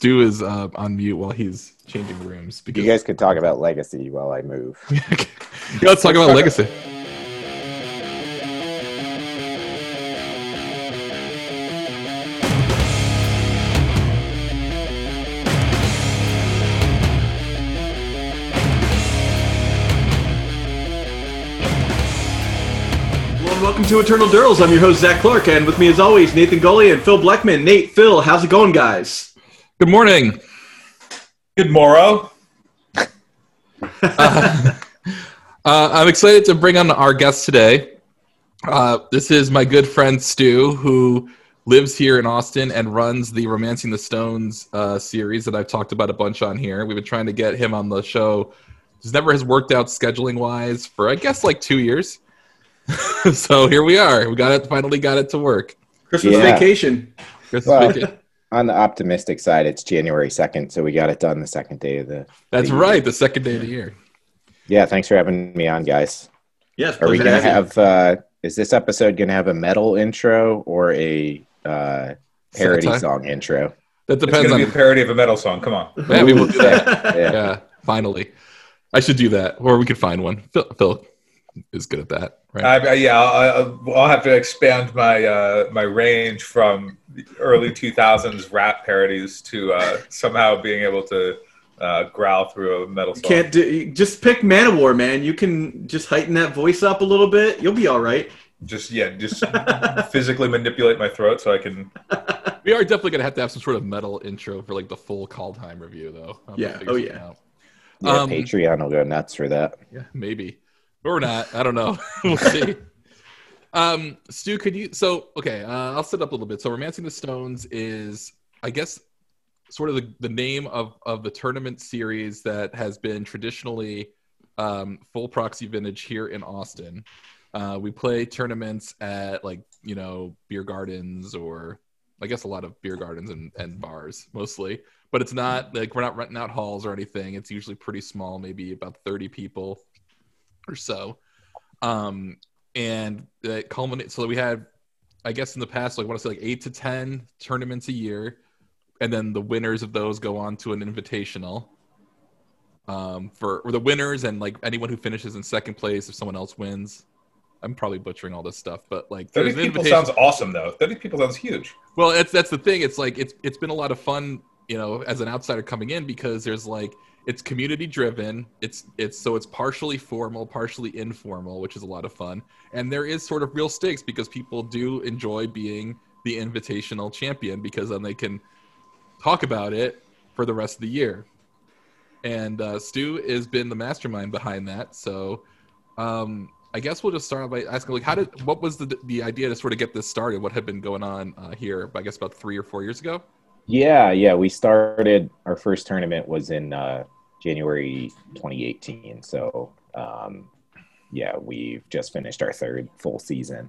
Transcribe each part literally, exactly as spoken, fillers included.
Stu is uh, on mute while he's changing rooms. Because... You guys could talk about Legacy while I move. Yeah, let's talk about Legacy. Welcome to Eternal Durls. I'm your host, Zach Clark, and with me as always, Nathan Gully and Phil Bleckman. Nate, Phil, how's it going, guys? Good morning. Good morrow. uh, uh, I'm excited to bring on our guest today. Uh, this is my good friend Stu, who lives here in Austin and runs the Romancing the Stones uh, series that I've talked about a bunch on here. We've been trying to get him on the show. It never has worked out scheduling-wise for, I guess, like two years. So here we are. We got it. Finally got it to work. Christmas yeah. vacation. Christmas well, vacation. On the optimistic side, it's January second, so we got it done the second day of the. That's the right, year. the second day of the year. Yeah, thanks for having me on, guys. Yes. Are we to gonna have? have? Uh, is this episode gonna have a metal intro or a uh, parody Satire? song intro? That It's depends going to on. be a parody of a metal song. Come on. Yeah, we will do that. Yeah. Yeah, finally. I should do that, or we could find one. Phil, Phil is good at that, right? I, I, yeah, I'll, I'll have to expand my uh, my range from the early two thousands rap parodies to uh, somehow being able to uh, growl through a metal song. Can't do, just pick Manowar, man. You can just heighten that voice up a little bit. You'll be all right. Just yeah, just physically manipulate my throat so I can. We are definitely gonna have to have some sort of metal intro for like the full Call Time review, though. I'll Yeah. figure Oh, something yeah. out. Yeah, Um, Patreon will go nuts for that. Yeah, maybe. Or not. I don't know. We'll see. Um, Stu, could you... So, okay, uh, I'll set up a little bit. So, Romancing the Stones is, I guess, sort of the, the name of, of the tournament series that has been traditionally um, full proxy vintage here in Austin. Uh, we play tournaments at, like, you know, beer gardens or... I guess a lot of beer gardens and, and bars, mostly. But it's not, like, we're not renting out halls or anything. It's usually pretty small, maybe about thirty people or so. Um, and it culminates, so we had, I guess in the past, like I want to say like eight to ten tournaments a year. And then the winners of those go on to an invitational um, for or the winners and like anyone who finishes in second place if someone else wins. I'm probably butchering all this stuff, but like thirty there's an people invitation- sounds awesome though. thirty people sounds huge. Well, that's that's the thing. It's like it's it's been a lot of fun, you know, as an outsider coming in because there's like it's community driven. It's it's so it's partially formal, partially informal, which is a lot of fun. And there is sort of real stakes because people do enjoy being the invitational champion because then they can talk about it for the rest of the year. And uh, Stu has been the mastermind behind that. So um, I guess we'll just start by asking, like, how did what was the the idea to sort of get this started? What had been going on uh, here? I guess about three or four years ago. Yeah, yeah. We started, our first tournament was in uh, January twenty eighteen. So, um, yeah, we've just finished our third full season.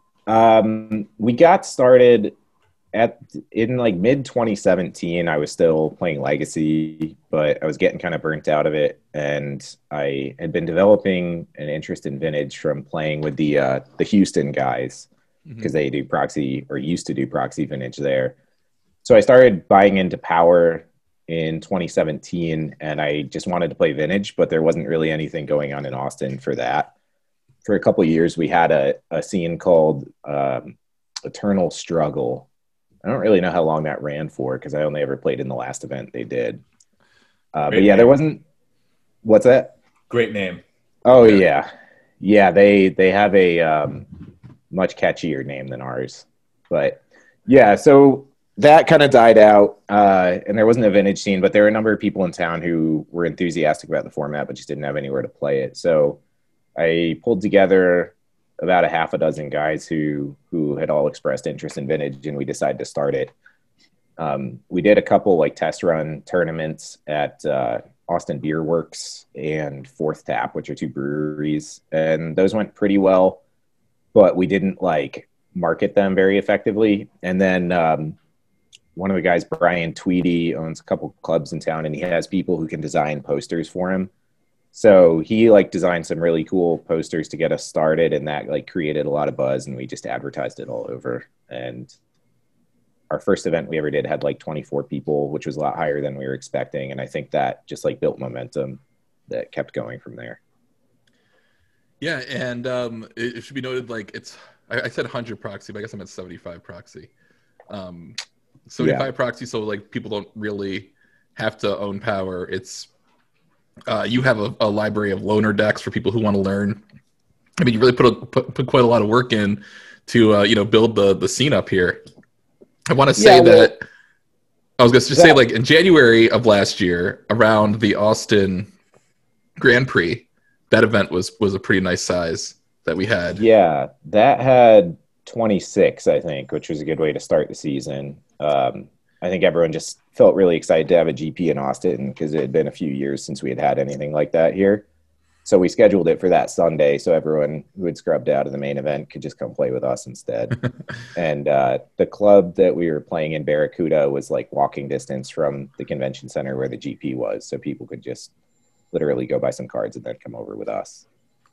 Um, we got started at in like mid twenty seventeen. I was still playing Legacy, but I was getting kind of burnt out of it. And I had been developing an interest in Vintage from playing with the uh, the Houston guys because mm-hmm. they do proxy or used to do proxy Vintage there. So I started buying into Power in twenty seventeen, and I just wanted to play Vintage, but there wasn't really anything going on in Austin for that. For a couple of years, we had a, a scene called um, Eternal Struggle. I don't really know how long that ran for because I only ever played in the last event they did. Uh, but yeah, name. there wasn't... What's that? Great name. Oh, yeah. Yeah, yeah they, they have a um, much catchier name than ours. But yeah, so... that kind of died out, uh, and there wasn't a Vintage scene, but there were a number of people in town who were enthusiastic about the format, but just didn't have anywhere to play it. So I pulled together about a half a dozen guys who who had all expressed interest in Vintage, and we decided to start it. Um, we did a couple like test run tournaments at uh, Austin Beer Works and Fourth Tap, which are two breweries, and those went pretty well, but we didn't like market them very effectively. And then um, one of the guys, Brian Tweedy, owns a couple clubs in town, and he has people who can design posters for him. So he like designed some really cool posters to get us started, and that like created a lot of buzz, and we just advertised it all over. And our first event we ever did had like twenty-four people, which was a lot higher than we were expecting. And I think that just like built momentum that kept going from there. Yeah, and um, it, it should be noted, like it's I, I said one hundred proxy, but I guess I meant seventy-five proxy. Um, seventy-five yeah. proxy, so like people don't really have to own power. It's uh, you have a, a library of loaner decks for people who want to learn. I mean, you really put, a, put put quite a lot of work in to uh, you know build the the scene up here. I want to say yeah, well, that I was going to just that, say like in January of last year, around the Austin Grand Prix, that event was was a pretty nice size that we had. Yeah, that had twenty-six, I think, which was a good way to start the season. Um, I think everyone just felt really excited to have a G P in Austin because it had been a few years since we had had anything like that here. So we scheduled it for that Sunday so everyone who had scrubbed out of the main event could just come play with us instead. And uh, the club that we were playing in, Barracuda, was like walking distance from the convention center where the G P was. So people could just literally go buy some cards and then come over with us.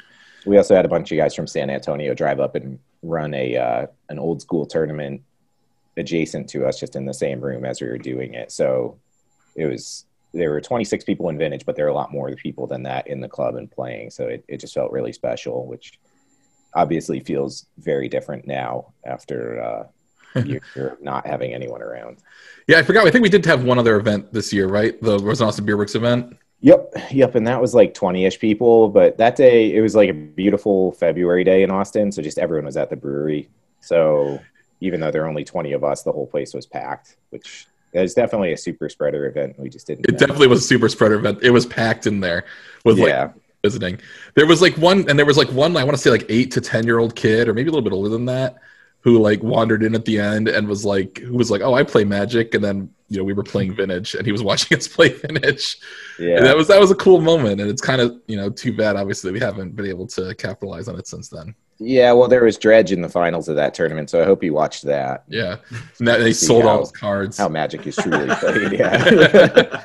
We also had a bunch of guys from San Antonio drive up and run a uh, an old school tournament adjacent to us, just in the same room as we were doing it. So it was, there were twenty-six people in Vintage, but there were a lot more people than that in the club and playing. So it, it just felt really special, which obviously feels very different now after uh, you're not having anyone around. Yeah, I forgot. I think we did have one other event this year, right? The Rosen Austin Beer Works event. Yep, yep, and that was like twenty-ish people, but that day, it was like a beautiful February day in Austin, so just everyone was at the brewery. So even though there were only twenty of us, the whole place was packed, which is definitely a super spreader event. We just didn't. It know. definitely was a super spreader event. It was packed in there with yeah. like visiting. There was like one, and there was like one, I want to say like eight to ten-year-old kid, or maybe a little bit older than that, who like wandered in at the end and was like, who was like, oh, I play Magic, and then you know we were playing Vintage, and he was watching us play Vintage. Yeah, and that was that was a cool moment, and it's kind of you know too bad, obviously, we haven't been able to capitalize on it since then. Yeah, well, there was Dredge in the finals of that tournament, so I hope you watched that. Yeah, and that, they sold how, all his cards. How Magic is truly played. Yeah.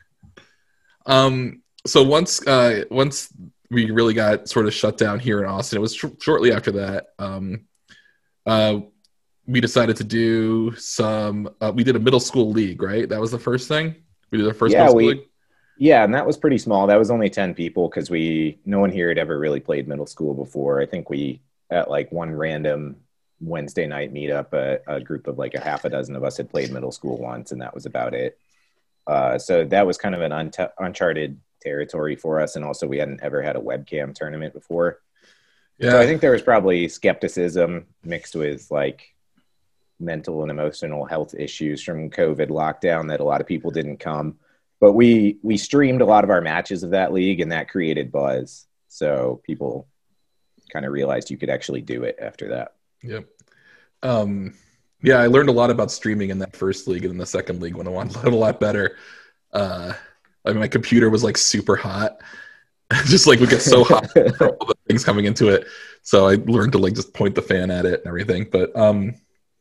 um. So once, uh, once we really got sort of shut down here in Austin, it was sh- shortly after that. Um. Uh, we decided to do some. Uh, we did a middle school league, right? That was the first thing. We did our first yeah, middle school we, league. Yeah, and that was pretty small. That was only ten people because we no one here had ever really played middle school before. I think we at like one random Wednesday night meetup, a, a group of like a half a dozen of us had played middle school once, and that was about it. Uh, so that was kind of an unt- uncharted territory for us, and also we hadn't ever had a webcam tournament before. Yeah, so I think there was probably skepticism mixed with like mental and emotional health issues from COVID lockdown that a lot of people didn't come. But we we streamed a lot of our matches of that league, and that created buzz. So people kind of realized you could actually do it after that. Yep. Um, yeah, I learned a lot about streaming in that first league, and in the second league when I wanted a lot better. Uh, I mean, my computer was like super hot. Just like we get so hot for all the things coming into it. So I learned to like just point the fan at it and everything. But um,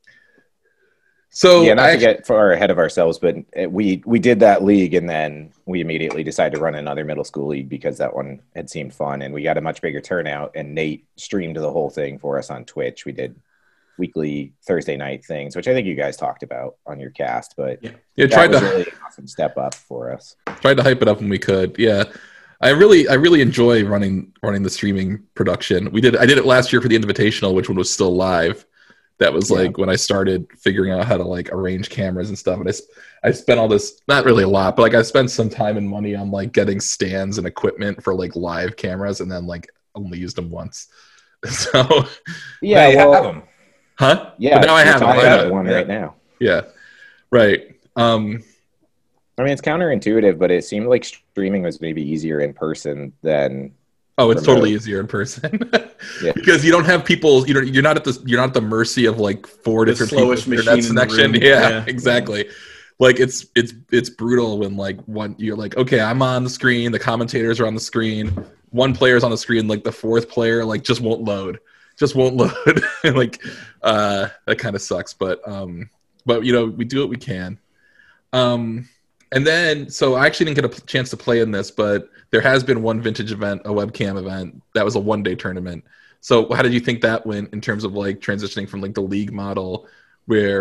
so yeah, not I, to get far ahead of ourselves, but we we did that league, and then we immediately decided to run another middle school league because that one had seemed fun, and we got a much bigger turnout. And Nate streamed the whole thing for us on Twitch. We did weekly Thursday night things, which I think you guys talked about on your cast. But yeah, yeah tried was to really an awesome step up for us. Tried to hype it up when we could. Yeah. I really, I really enjoy running running the streaming production. We did, I did it last year for the Invitational, which one was still live. That was like yeah. when I started figuring out how to like arrange cameras and stuff. And I, I spent all this, not really a lot, but like I spent some time and money on like getting stands and equipment for like live cameras, and then like only used them once. So yeah, you well, have them, huh? Yeah, but now I have, I I have one yeah. right now. Yeah, right. Um, I mean, it's counterintuitive, but it seemed like streaming was maybe easier in person than. Oh, it's remote. totally easier in person. Yeah. Because you don't have people. You know, you're not at the you're not at the mercy of like four The different slowest people's machine internet in the connection. room. Yeah, Yeah. exactly. Like it's it's it's brutal when like one you're like, okay, I'm on the screen, the commentators are on the screen, one player's on the screen, like the fourth player like just won't load, just won't load. Like uh, that kind of sucks. But um, but you know, we do what we can. Um. And then, so I actually didn't get a chance to play in this, but there has been one Vintage event, a webcam event. That was a one-day tournament. So how did you think that went in terms of like transitioning from like the league model where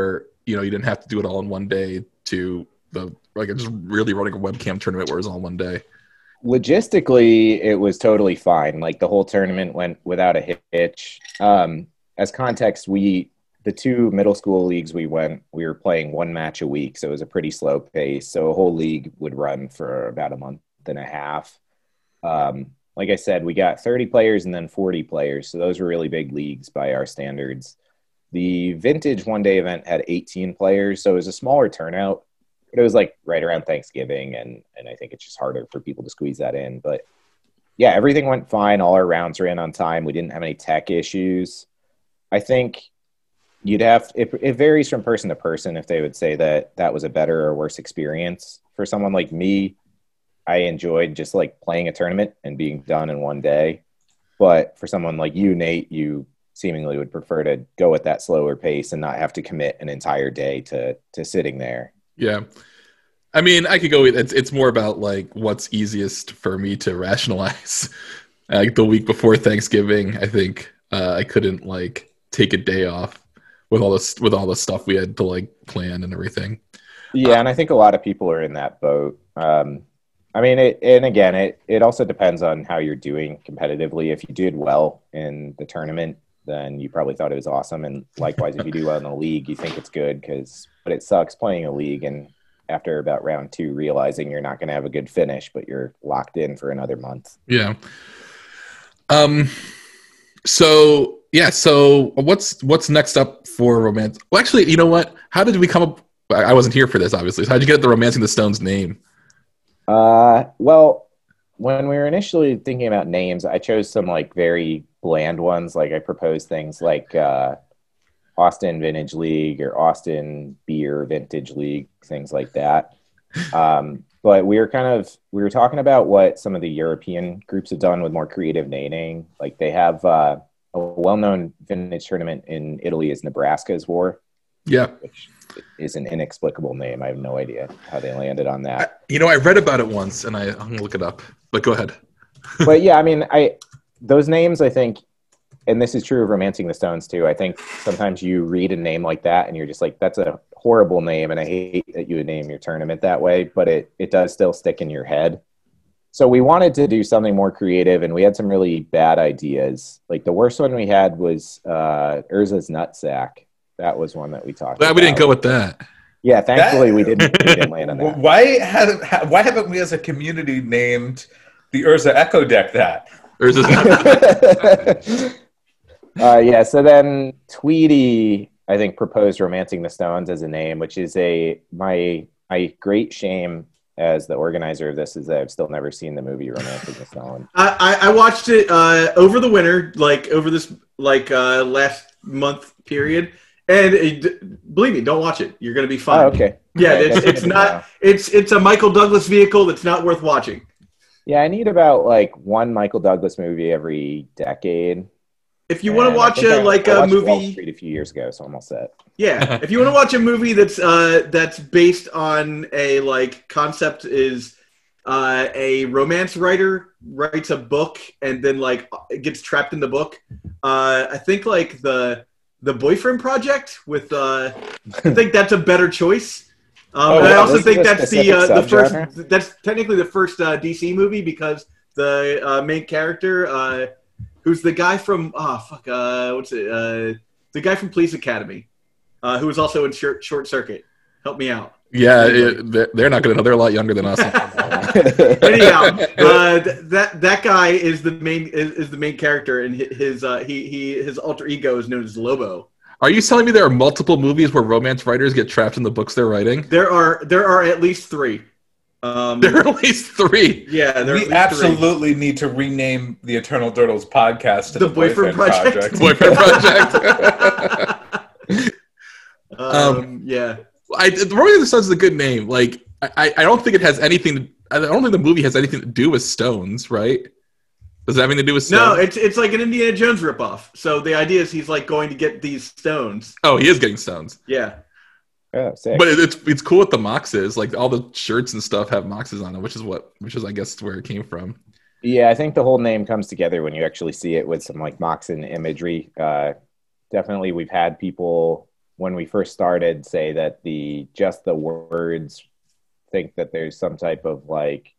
you know, you didn't have to do it all in one day to the like just really running a webcam tournament where it was all in one day? Logistically, it was totally fine. Like the whole tournament went without a hitch. Um, as context, we the two middle school leagues we went, we were playing one match a week, so it was a pretty slow pace. So a whole league would run for about a month and a half. Um, like I said, we got thirty players and then forty players, so those were really big leagues by our standards. The vintage one-day event had eighteen players, so it was a smaller turnout. But it was like right around Thanksgiving, and, and I think it's just harder for people to squeeze that in. But yeah, everything went fine. All our rounds ran on time. We didn't have any tech issues. I think you'd have – it, it varies from person to person if they would say that that was a better or worse experience. For someone like me, I enjoyed just like playing a tournament and being done in one day. But for someone like you, Nate, you seemingly would prefer to go at that slower pace and not have to commit an entire day to to sitting there. Yeah. I mean, I could go with it's it's more about like what's easiest for me to rationalize. Like the week before Thanksgiving, I think uh, I couldn't like take a day off with all this with all the stuff we had to like plan and everything. Yeah, um, and I think a lot of people are in that boat. Um, I mean, it, and again, it it also depends on how you're doing competitively. If you did well in the tournament, then you probably thought it was awesome. And likewise, if you do well in the league, you think it's good because, but it sucks playing a league and after about round two, realizing you're not going to have a good finish, but you're locked in for another month. Yeah. Um. So yeah. So what's what's next up for Romance? Well, actually, you know what? How did we come up? I wasn't here for this, obviously. So how did you get the Romancing the Stones name? Uh, well, when we were initially thinking about names, I chose some like very bland ones. Like I proposed things like uh, Austin Vintage League or Austin Beer Vintage League, things like that. Um, but we were kind of, we were talking about what some of the European groups have done with more creative naming. Like they have uh, a well-known vintage tournament in Italy is Nebraska's War. Yeah. Which is an inexplicable name. I have no idea how they landed on that. I, you know, I read about it once and I, I'm going to look it up, but go ahead. But yeah, I mean, I, those names, I think, and this is true of Romancing the Stones too. I think sometimes you read a name like that and you're just like, that's a horrible name. And I hate that you would name your tournament that way, but it, it does still stick in your head. So we wanted to do something more creative and we had some really bad ideas. Like the worst one we had was uh, Urza's Nutsack. That was one that we talked Glad about. we didn't go with that. Yeah, thankfully That- we didn't, we didn't land on that. Why haven't Why haven't we as a community named the Urza Echo Deck that? Or is this uh, yeah, so then Tweety, I think, proposed Romancing the Stones as a name, which is a my my great shame as the organizer of this is that I've still never seen the movie Romancing the Stones. I, I, I watched it uh, over the winter, like over this like uh, last month period, and it, believe me, don't watch it. You're gonna be fine. Oh, okay. Yeah, Okay, it's that's it's good to not know. it's it's a Michael Douglas vehicle that's not worth watching. Yeah, I need about like one Michael Douglas movie every decade. If you want to And I watch think a I- like I a watched Wall movie, Street a few years ago, so I'm all set. yeah, if you want to watch a movie that's uh that's based on a like concept is uh a romance writer writes a book and then like gets trapped in the book. Uh, I think like the the Boyfriend Project with uh, I think that's a better choice. Um, Oh, and I wow. also Was think it a that's the uh, specific the first. subgenre? That's technically the first uh, D C movie because the uh, main character, uh, who's the guy from oh fuck, uh, what's it? Uh, the guy from Police Academy, uh, who was also in Short, Short Circuit. Help me out. yeah, it, they're- they're not going to know. They're a lot younger than us. Anyhow, uh, th- that that guy is the main is, is the main character, and hi- his uh, he he his alter ego is known as Lobo. Are you telling me there are multiple movies where romance writers get trapped in the books they're writing? There are there are at least three. Um, There are at least three. yeah, there are at We least absolutely need to rename the Eternal Turtles podcast to The the, Boyfriend Boyfriend, Project. Project. Boyfriend Project. three. um, yeah. I, the Romance of the Stones is a good name. Like, I, I don't think it has anything. I don't think the movie has anything to do with stones, right? Does it have anything to do with stones? No, it's it's like an Indiana Jones ripoff. So the idea is he's like going to get these stones. Oh, he is getting stones, Yeah. Oh, sick. but it, it's it's cool with the moxes. Like all the shirts and stuff have moxes on them, which is what, which is I guess where it came from. Yeah, I think the whole name comes together when you actually see it with some like Moxon imagery. Uh, definitely, we've had people when we first started, say that the just the words think that there's some type of like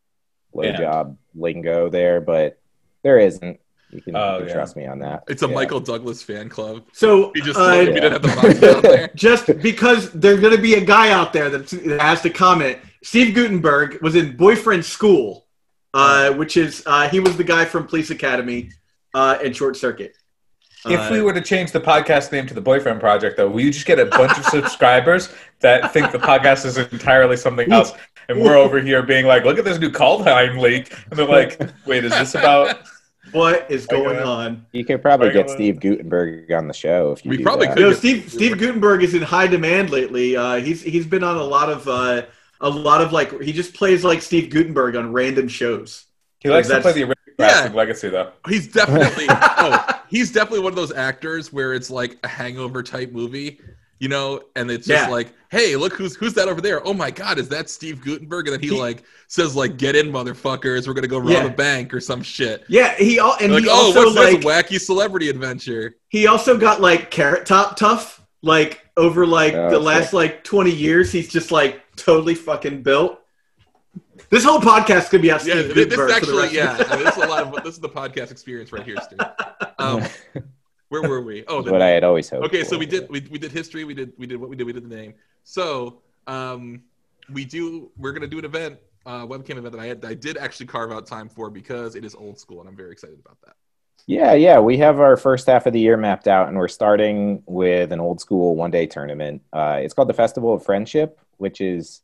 blowjob lingo there, but there isn't. You can, Oh, you can yeah. trust me on that. It's a Yeah. Michael Douglas fan club. So We just uh, we didn't have the box down there. just because there's going to be a guy out there that that has to comment. Steve Gutenberg was in Boyfriend School, uh, which is uh, he was the guy from Police Academy uh, and Short Circuit. If Uh, we were to change the podcast name to the Boyfriend Project, though, will you just get a bunch of subscribers that think the podcast is entirely something else, and we're over here being like, "Look at this new Kaldheim leak," and they're like, "Wait, is this about?" what is going Regular. on? You could probably get Regular. Steve Gutenberg on the show if you We do probably that. could. No, get- Steve Steve Gutenberg is in high demand lately. Uh, he's he's been on a lot of uh, a lot of like he just plays like Steve Gutenberg on random shows. He likes to That's- play the Yeah. aristocratic legacy, though. He's definitely oh, he's definitely one of those actors where it's like a hangover type movie, you know, and it's just Yeah. like, hey, look who's who's that over there? Oh my god, is that Steve Gutenberg? And then he, He- like says like, get in, motherfuckers, we're gonna go rob Yeah. a bank or some shit. Yeah, he al- and Like, he oh, also what's like this wacky celebrity adventure? he also got like Carrot Top tough. Like over like Oh, the sick. last like twenty years, he's just like totally fucking built. This whole podcast could be out. Yeah, Steve this is Gutenberg for the actually rest yeah, of the- this is a lot of this is the podcast experience right here, Stu. Um, where were we? Oh, That's the what I had always hoped. Okay, for. so we did we, we did history, we did we did what we did, we did the name. So um we do we're gonna do an event, uh webcam event that I had I did actually carve out time for because it is old school and I'm very excited about that. Yeah, yeah. We have our first half of the year mapped out, and we're starting with an old school one day tournament. Uh, it's called the Festival of Friendship, which is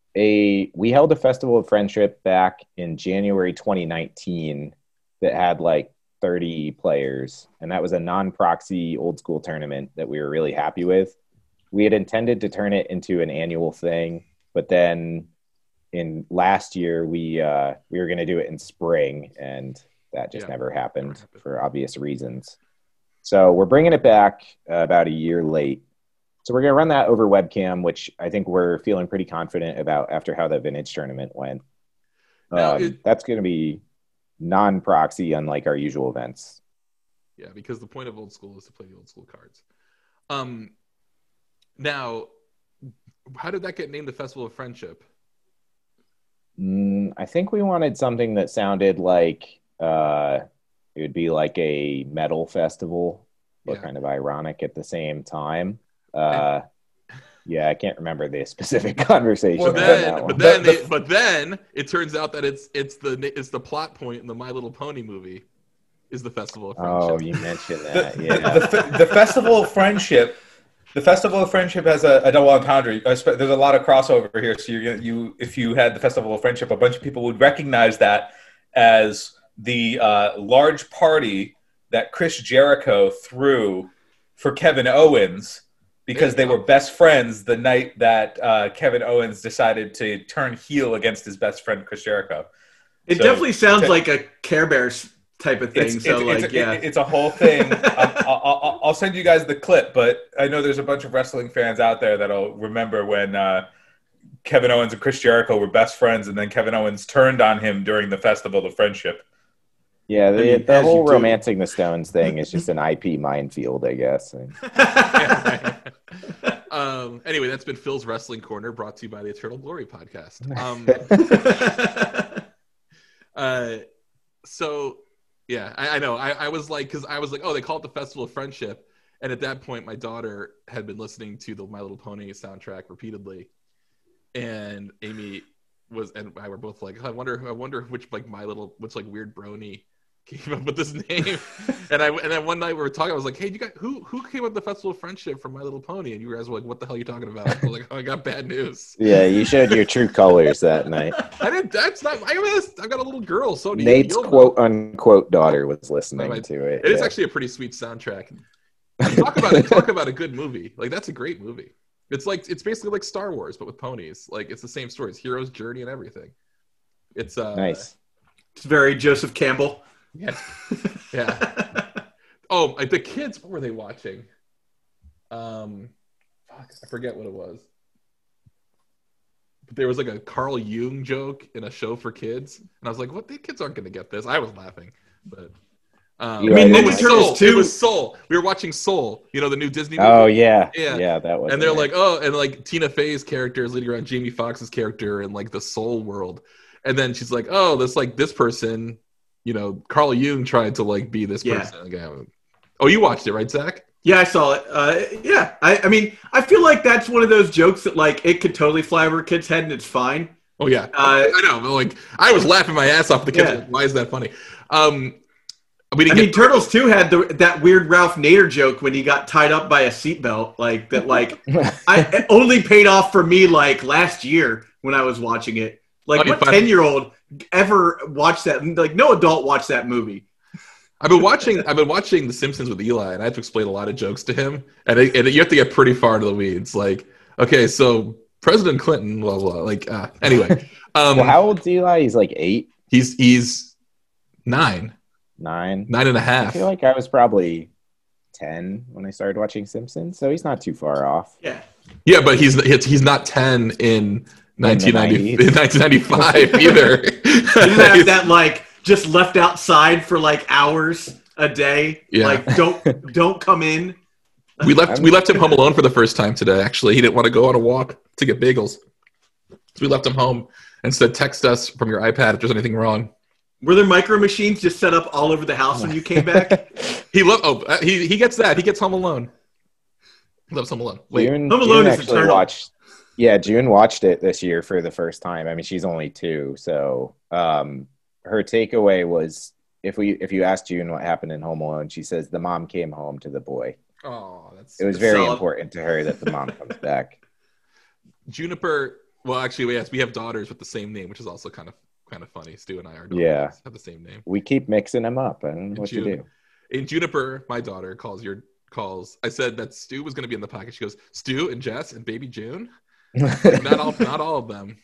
a we held a Festival of Friendship back in January twenty nineteen that had like thirty players, and that was a non-proxy old school tournament that we were really happy with. We had intended to turn it into an annual thing, but then in last year we uh, we were going to do it in spring, and that just Yeah, never happened never happened. for obvious reasons. So we're bringing it back uh, about a year late. So we're going to run that over webcam, which I think we're feeling pretty confident about after how the vintage tournament went. Now, Um, it- that's going to be non-proxy, unlike our usual events. Yeah, because the point of old school is to play the old school cards. Um now how did that get named the Festival of Friendship? Mm, I think we wanted something that sounded like uh, it would be like a metal festival, but Yeah. kind of ironic at the same time. Uh, yeah, I can't remember the specific conversation. Well, on But that then, one. but then, The- they, but then it turns out that it's it's the it's the plot point in the My Little Pony movie, is the Festival of Friendship. Oh, you mentioned The, that. the- Yeah. the, fe- the Festival of Friendship, the Festival of Friendship has a, a double entendre. I spe- There's a lot of crossover here. So you're gonna, you, if you had the Festival of Friendship, a bunch of people would recognize that as the uh, large party that Chris Jericho threw for Kevin Owens because they There you were best friends the night that uh, Kevin Owens decided to turn heel against his best friend Chris Jericho. It So- definitely sounds to- like a Care Bears type of thing. It's, so it's, like it's, yeah, it- it's a whole thing. I'll, I'll, I'll, I'll send you guys the clip, but I know there's a bunch of wrestling fans out there that'll remember when uh, Kevin Owens and Chris Jericho were best friends, and then Kevin Owens turned on him during the Festival of Friendship. Yeah, the, I mean, the as whole you do. romancing the Stones thing is just an I P minefield, I guess. And um anyway, that's been Phil's Wrestling Corner, brought to you by the Eternal Glory podcast. Um uh so yeah, I, I know. I, I was like, because I was like, oh, they call it the Festival of Friendship, and at that point, my daughter had been listening to the My Little Pony soundtrack repeatedly, and Amy was and I were both like, I wonder, I wonder which like My Little, which like weird brony came up with this name. and I and then one night we were talking, I was like, hey, you got who who came up with the Festival of Friendship from My Little Pony? And you guys were like, what the hell are you talking about? I was like, oh, I got bad news. yeah, you showed your true colors that night. I didn't. That's not. I mean, I've got a little girl, so do you. Nate's You'll know. quote unquote daughter was listening No, I- to it. It is yeah. actually a pretty sweet soundtrack. Talk about it. Talk about a good movie. Like that's a great movie. It's like it's basically like Star Wars, but with ponies. Like it's the same story. It's hero's journey and everything. It's uh, nice. it's very Joseph Campbell. Yeah, yeah. Oh, like, the kids. What were they watching? Um, fuck, I forget what it was. But there was like a Carl Jung joke in a show for kids, and I was like, "What? The kids aren't going to get this." I was laughing, but Um, You I mean, like it Ninja was it? Turtles Soul. two- It was Soul. We were watching Soul. You know, the new Disney movie. Oh yeah, Yeah. yeah, that was. And they're like, oh, and like Tina Fey's character is leading around Jamie Foxx's character in like the Soul world, and then she's like, oh, this like this person, you know, Carl Jung tried to like be this Yeah. person. Like, oh, you watched it, right, Zach? Yeah, I saw it. Uh, yeah, I, I mean, I feel like that's one of those jokes that like it could totally fly over a kid's head and it's fine. Oh yeah, Uh, I know. But, like I was laughing my ass off. The kids, Yeah. were like, why is that funny? Um, we I didn't mean, get Turtles two had the, that weird Ralph Nader joke when he got tied up by a seatbelt, like that. Like I it only paid off for me like last year when I was watching it. Like Funny, what funny. ten year old ever watched that? Like no adult watched that movie. I've been watching. I've been watching The Simpsons with Eli, and I have to explain a lot of jokes to him, and, it, and you have to get pretty far into the weeds. Like, okay, so President Clinton, blah blah. Like, uh, anyway, um, Well, how old's Eli? He's like eight, he's he's nine, nine. nine and a I half. feel like I was probably ten when I started watching Simpsons, so he's not too far off. Yeah, Yeah, but he's he's he's not ten in nineteen ninety nineties. in nineteen ninety-five either. didn't have that like just left outside for like hours a day. Yeah. Like don't don't come in. We left we left him home alone for the first time today. Actually, he didn't want to go on a walk to get bagels, so we left him home and said, "Text us from your iPad if there's anything wrong." Were there micro machines just set up all over the house when you came back? He lo- oh uh, he he gets that. He gets Home Alone. He loves Home Alone. Wait, June, Home Alone June is actually eternal. watched. Yeah, June watched it this year for the first time. I mean, she's only two, so um, her takeaway was if we if you ask June what happened in Home Alone, she says the mom came home to the boy. oh, that's It was very Solid. important to her that the mom comes back. Juniper. Well, actually, yes, we have daughters with the same name, which is also kind of kind of funny. Stu and I are daughters Yeah. have the same name. We keep mixing them up. I don't know what June. to do. And Juniper, my daughter, calls your calls. I said that Stu was going to be in the package. She goes, Stu and Jess and baby June. Not all, not all of them.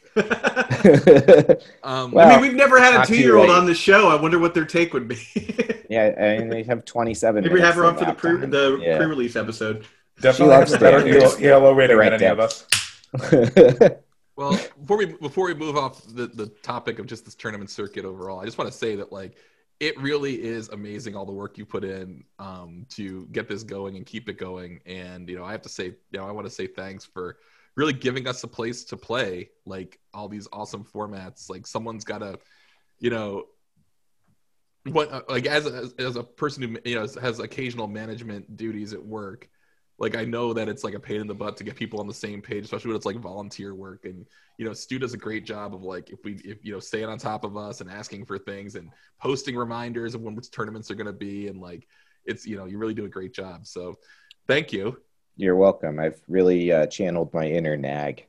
Um, Well, I mean, we've never had a not too two year old late. on the show. I wonder what their take would be. yeah, and they have twenty-seven. Maybe have her on minutes for the of pre nap the time. Yeah. pre-release episode. Definitely loves has a better standards. E L O rating Right than any of depth. us. Well, before we before we move off the, the topic of just this tournament circuit overall, I just want to say that like it really is amazing all the work you put in um, to get this going and keep it going. And you know, I have to say, you know, I want to say thanks for really giving us a place to play like all these awesome formats. Like someone's got to, you know, what like as a, as a person who you know has occasional management duties at work. Like I know that it's like a pain in the butt to get people on the same page, especially when it's like volunteer work. And you know, Stu does a great job of like if we if you know staying on top of us and asking for things and posting reminders of when which tournaments are going to be, and like it's you know you really do a great job. So thank you. You're welcome. I've really uh, channeled my inner nag.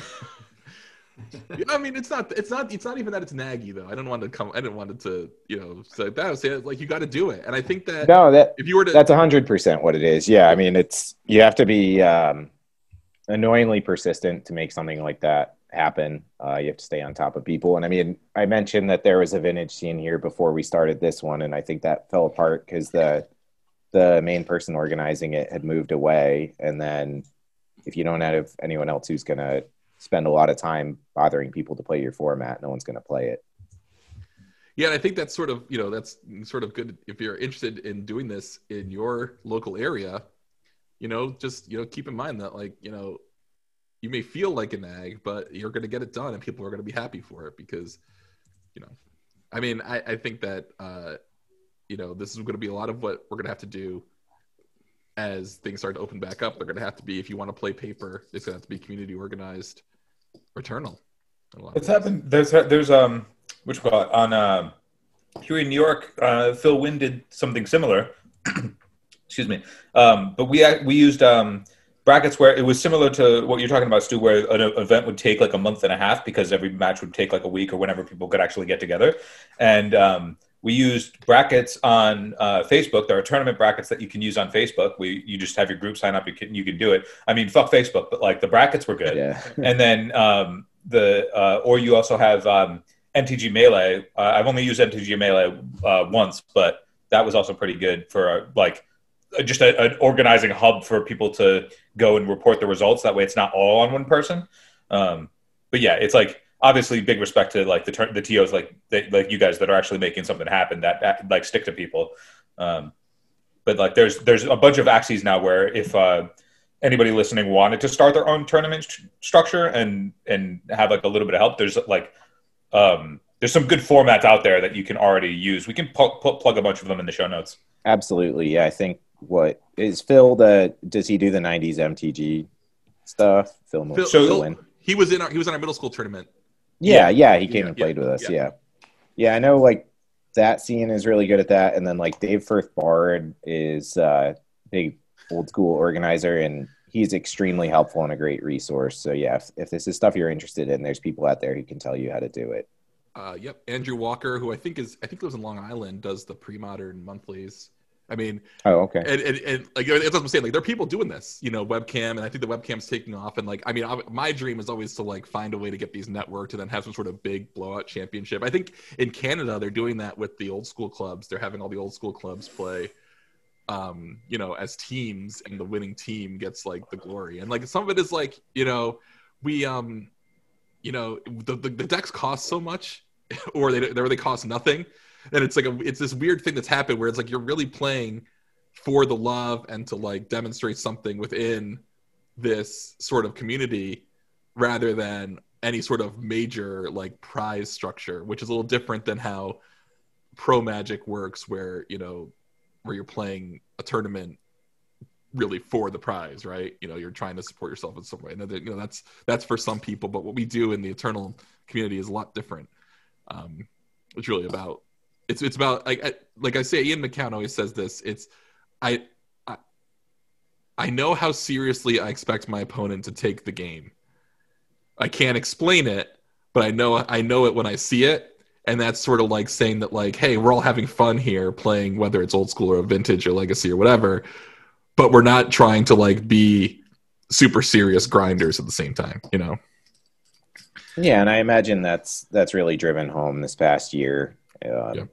Yeah, I mean, it's not it's not it's not even that it's naggy though. I didn't want to come. I didn't want it to you know say that. I was saying like you got to do it, and I think that No, that if you were to that's one hundred percent what it is. Yeah, I mean, it's you have to be um, annoyingly persistent to make something like that happen. Uh, you have to stay on top of people. And I mean, I mentioned that there was a vintage scene here before we started this one, and I think that fell apart because the the main person organizing it had moved away. And then if you don't have anyone else who's going to spend a lot of time bothering people to play your format, no one's going to play it. Yeah, and I think that's sort of, you know, that's sort of good if you're interested in doing this in your local area, you know, just, you know, keep in mind that like, you know, you may feel like a nag, but you're going to get it done and people are going to be happy for it because, you know, I mean, I, I think that, uh, you know, this is going to be a lot of what we're going to have to do as things start to open back up. They're going to have to be, if you want to play paper, it's going to have to be community organized or Eternal. It's happened. There's there's um what you call it on uh, here in New York. Uh, Phil Wynn did something similar. Excuse me. Um, but we we used um, brackets where it was similar to what you're talking about, Stu, where an event would take like a month and a half because every match would take like a week or whenever people could actually get together. And um, we used brackets on uh, Facebook. There are tournament brackets that you can use on Facebook. We you just have your group sign up. You can you can do it. I mean, fuck Facebook, but like the brackets were good. Yeah. And then um, the uh, or you also have um, N T G Melee. Uh, I've only used N T G Melee uh, once, but that was also pretty good for uh, like just a, an organizing hub for people to go and report the results. That way, it's not all on one person. Um, but yeah, it's like obviously big respect to like the the T Os like they, like you guys that are actually making something happen that, that like stick to people. Um, but like, there's there's a bunch of axes now where if uh, anybody listening wanted to start their own tournament st- structure and and have like a little bit of help, there's like um, there's some good formats out there that you can already use. We can pu- pu- plug a bunch of them in the show notes. Absolutely, yeah. I think what is Phil the does he do the nineties M T G stuff? Phil, Phil, So- Phil he was in our he was in our middle school tournament. Yeah, yeah, he came Yeah, and played yeah, with us. yeah. Yeah. yeah, I know. Like that scene is really good at that, and then like Dave Firth Bard is a big old school organizer, and he's extremely helpful and a great resource. So yeah, if, if this is stuff you're interested in, there's people out there who can tell you how to do it. Uh, yep, Andrew Walker, who I think is I think lives in Long Island, does the pre-modern monthlies. I mean, Oh, okay. and, and, and like that's what I'm saying. Like there are people doing this, you know, webcam, and I think the webcam's taking off. And like, I mean, I, my dream is always to like find a way to get these networked and then have some sort of big blowout championship. I think in Canada they're doing that with the old school clubs. They're having all the old school clubs play, um, you know, as teams, and the winning team gets like the glory. And like some of it is like, you know, we, um, you know, the the, the decks cost so much, or they or they cost nothing. And it's like a, it's this weird thing that's happened where it's like you're really playing for the love and to like demonstrate something within this sort of community rather than any sort of major like prize structure, which is a little different than how pro Magic works, where, you know, where you're playing a tournament really for the prize, right? You know, you're trying to support yourself in some way. And, you know, that's that's for some people, but what we do in the Eternal community is a lot different. Um, it's really about It's it's about like I, like I say, Ian McCown always says this. It's I, I I know how seriously I expect my opponent to take the game. I can't explain it, but I know I know it when I see it, and that's sort of like saying that like, hey, we're all having fun here playing, whether it's old school or vintage or legacy or whatever, but we're not trying to like be super serious grinders at the same time, you know. Yeah, and I imagine that's that's really driven home this past year. Um, Yeah.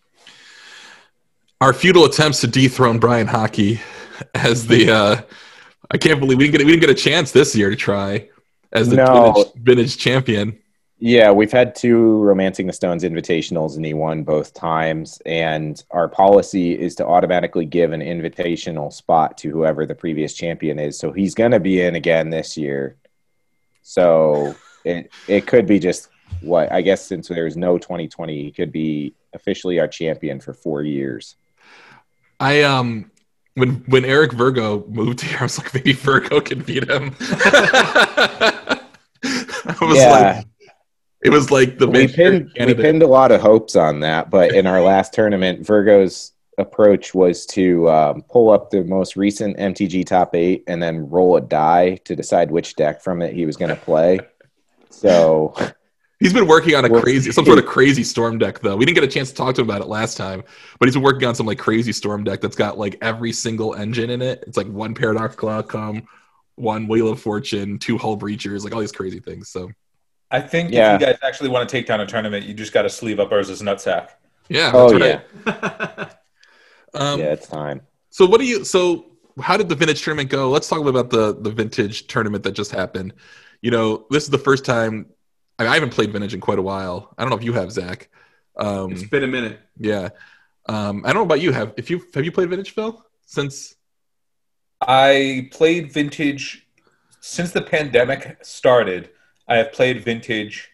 Our futile attempts to dethrone Brian Hockey as the uh, I can't believe we didn't get we didn't get a chance this year to try as the No. vintage, vintage champion. Yeah, we've had two Romancing the Stones invitationals, and he won both times. And our policy is to automatically give an invitational spot to whoever the previous champion is. So he's going to be in again this year. So it it could be just what I guess since there's no twenty twenty, he could be officially our champion for four years. I um when when Eric Virgo moved here, I was like, maybe Virgo can beat him. I was Yeah. like, it was like the We major pinned, we candidate. pinned a lot of hopes on that, but in our last tournament, Virgo's approach was to um, pull up the most recent M T G top eight and then roll a die to decide which deck from it he was going to play. So He's been working on a Well, crazy, some sort of crazy storm deck, though. We didn't get a chance to talk to him about it last time, but he's been working on some like crazy storm deck that's got like every single engine in it. It's like one Paradoxical Outcome, one Wheel of Fortune, two Hull Breachers, like all these crazy things. So I think Yeah. if you guys actually want to take down a tournament, you just got to sleeve up Urza's nutsack. yeah, Oh, that's right. Um, yeah, it's time. So what do you? So how did the vintage tournament go? Let's talk about the the vintage tournament that just happened. You know, this is the first time I, I haven't played vintage in quite a while. I don't know if you have, Zach. Um, It's been a minute. yeah, um, I don't know about you. Have if you have you played vintage, Phil? Since I played vintage since the pandemic started. I have played vintage,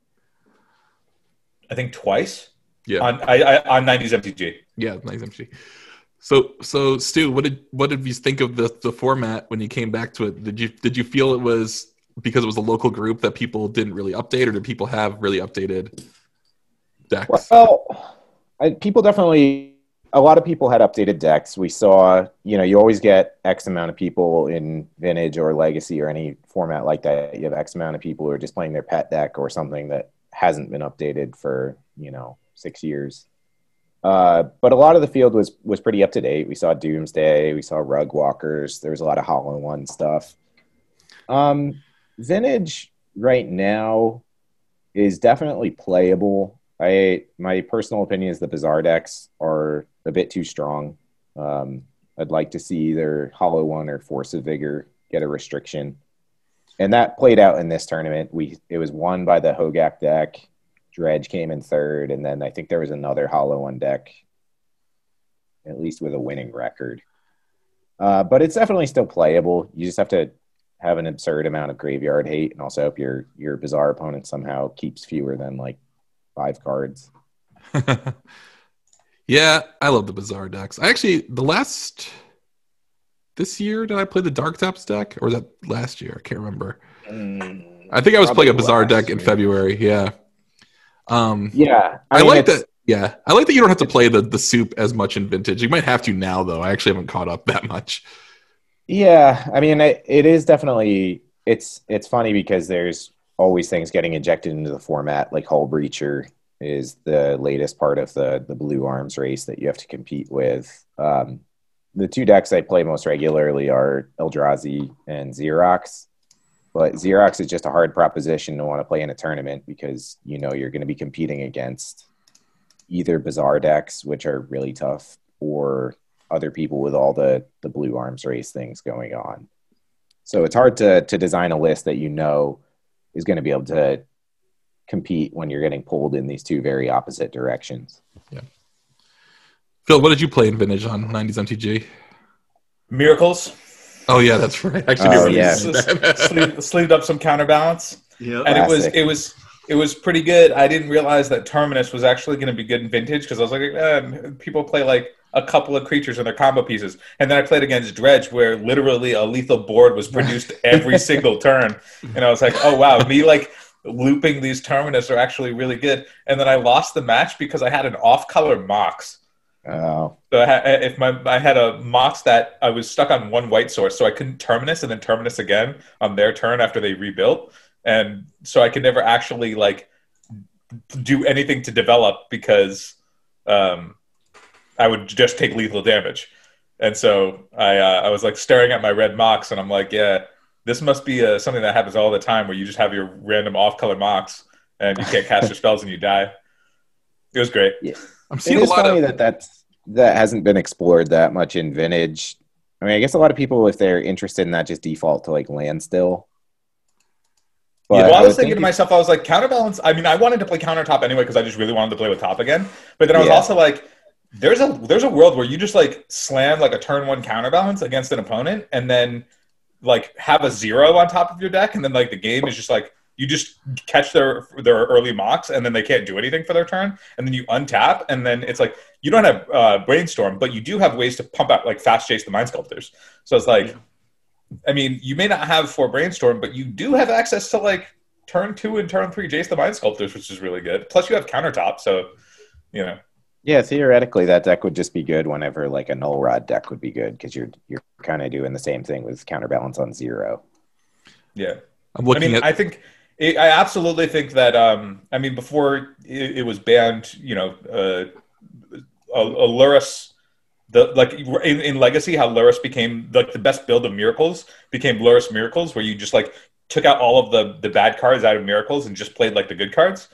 I think twice yeah, on I, I, on nineties M T G. yeah, nice M G. So so Stu, what did what did you think of the the format when you came back to it? Did you did you feel it was because it was a local group that people didn't really update, or did people have really updated decks? Well, I, people definitely, a lot of people had updated decks. We saw, you know, you always get X amount of people in Vintage or Legacy or any format like that. You have X amount of people who are just playing their pet deck or something that hasn't been updated for, you know, six years. Uh, but a lot of the field was was pretty up to date. We saw Doomsday, we saw Rug Walkers. There was a lot of Hollow One stuff. Um, Vintage right now is definitely playable. I my personal opinion is the Bazaar decks are a bit too strong. Um, I'd like to see either Hollow One or Force of Vigor get a restriction, and that played out in this tournament. We it was won by the Hogak deck. Dredge came in third, and then I think there was another Hollow One deck at least with a winning record. Uh, but it's definitely still playable. You just have to have an absurd amount of graveyard hate, and also hope your your bizarre opponent somehow keeps fewer than like five cards. Yeah, I love the bizarre decks. I actually the last this year did I play the Dark Tops deck, or was that last year? I can't remember. Mm, I think I was playing a bizarre last deck in year. February. Yeah. Um, Yeah, I, mean, like it's- that. Yeah, I like that you don't have to play the the soup as much in Vintage. You might have to now, though. I actually haven't caught up that much. Yeah, I mean, it, it is definitely it's it's funny because there's always things getting injected into the format. Like Hull Breacher is the latest part of the the blue arms race that you have to compete with. Um, the two decks I play most regularly are Eldrazi and Xerox, but Xerox is just a hard proposition to want to play in a tournament because you know you're going to be competing against either bizarre decks, which are really tough, or other people with all the the blue arms race things going on. So it's hard to to design a list that you know is going to be able to compete when you're getting pulled in these two very opposite directions. Yeah. Phil, what did you play in Vintage on nineties M T G? Miracles. Oh yeah, that's right. Actually, Oh, do yeah. remember that. Sleeved, sleeved up some counterbalance. Yep. And it was Classic. it was it was pretty good. I didn't realize that Terminus was actually going to be good in Vintage because I was like, eh, people play like a couple of creatures in their combo pieces, and then I played against Dredge, where literally a lethal board was produced every single turn, and I was like, oh wow, me like looping these Terminus are actually really good. And then I lost the match because I had an off-color Mox. Oh, So I had, if my I had a Mox that I was stuck on one white source, so I couldn't Terminus and then Terminus again on their turn after they rebuilt. And so I could never actually like do anything to develop because um, I would just take lethal damage. And so I uh, I was like staring at my red Mox, and I'm like, yeah, this must be uh, something that happens all the time where you just have your random off-color Mox and you can't cast your spells and you die. It was great. yeah. I'm It seeing a is lot funny of that that's, that hasn't been explored that much in Vintage. I mean, I guess a lot of people, if they're interested in that, just default to like land still. But Yeah, well, I would was thinking think to if- myself, I was like, counterbalance. I mean, I wanted to play countertop anyway because I just really wanted to play with top again. But then I was Yeah. also like, there's a there's a world where you just like slam like a turn one counterbalance against an opponent, and then like have a zero on top of your deck, and then like the game is just like you just catch their their early Mox, and then they can't do anything for their turn, and then you untap, and then it's like you don't have uh, brainstorm, but you do have ways to pump out like fast chase the mind sculptors. So it's like. I mean, you may not have for brainstorm, but you do have access to like turn two and turn three Jace the Mind Sculptors, which is really good. Plus, you have countertop, so you know. Yeah, theoretically, that deck would just be good whenever like a Null Rod deck would be good because you're you're kind of doing the same thing with counterbalance on zero. Yeah, I'm I looking mean, at I think I absolutely think that. Um, I mean, before it, it was banned, you know, uh, Lurrus. The like in, in Legacy, how Lurrus became like the best build of Miracles became Lurrus Miracles, where you just like took out all of the the bad cards out of Miracles and just played like the good cards.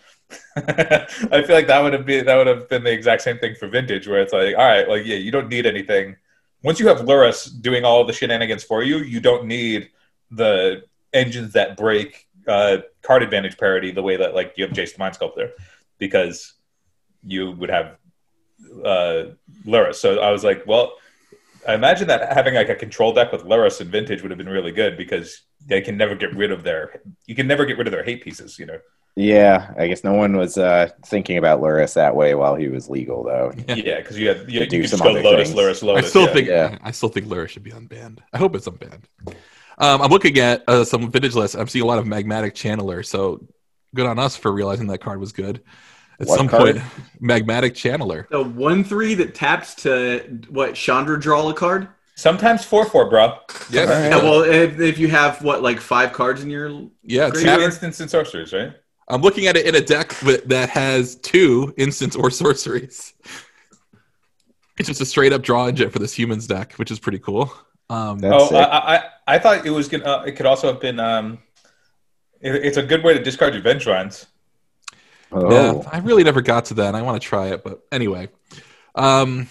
I feel like that would have been that would have been the exact same thing for Vintage, where it's like, all right, like yeah, you don't need anything. Once you have Lurrus doing all of the shenanigans for you, you don't need the engines that break uh, card advantage parity the way that like you have Jace the Mind Sculptor, because you would have uh Lurrus. So I was like, well, I imagine that having like a control deck with Lurrus and Vintage would have been really good because they can never get rid of their you can never get rid of their hate pieces, you know. Yeah, I guess no one was uh, thinking about Lurrus that way while he was legal, though. Yeah. Yeah, because you had you, To you do could some just go other Lotus, things. Lurrus, Lotus. I still yeah. think Yeah. I still think Lyra should be unbanned. I hope it's unbanned. Um, I'm looking at uh, some Vintage lists. I'm seeing a lot of Magmatic Channeler. So good on us for realizing that card was good. At What some card? point, Magmatic Channeler. The one three that taps to what Chandra draw a card. Sometimes four four, bro. Yeah, All right. Yeah, well, if, if you have what like five cards in your yeah. Great. Two Tap- instants and sorcerers, right? I'm looking at it in a deck with, that has two instants or sorceries. It's just a straight up draw engine for this humans deck, which is pretty cool. Um, That's oh, sick. I, I I thought it was gonna. Uh, it could also have been. Um, it, it's a good way to discard your Ventrines. Oh, Yeah, I really never got to that. And I want to try it, but anyway. Um,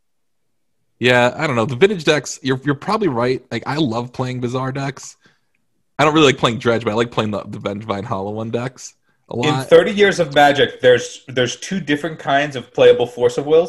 yeah, I don't know. The vintage decks, you're you're probably right. Like I love playing bizarre decks. I don't really like playing Dredge, but I like playing the, the Vengevine Hollow One decks a In lot. thirty years of Magic, there's there's two different kinds of playable Force of Wills.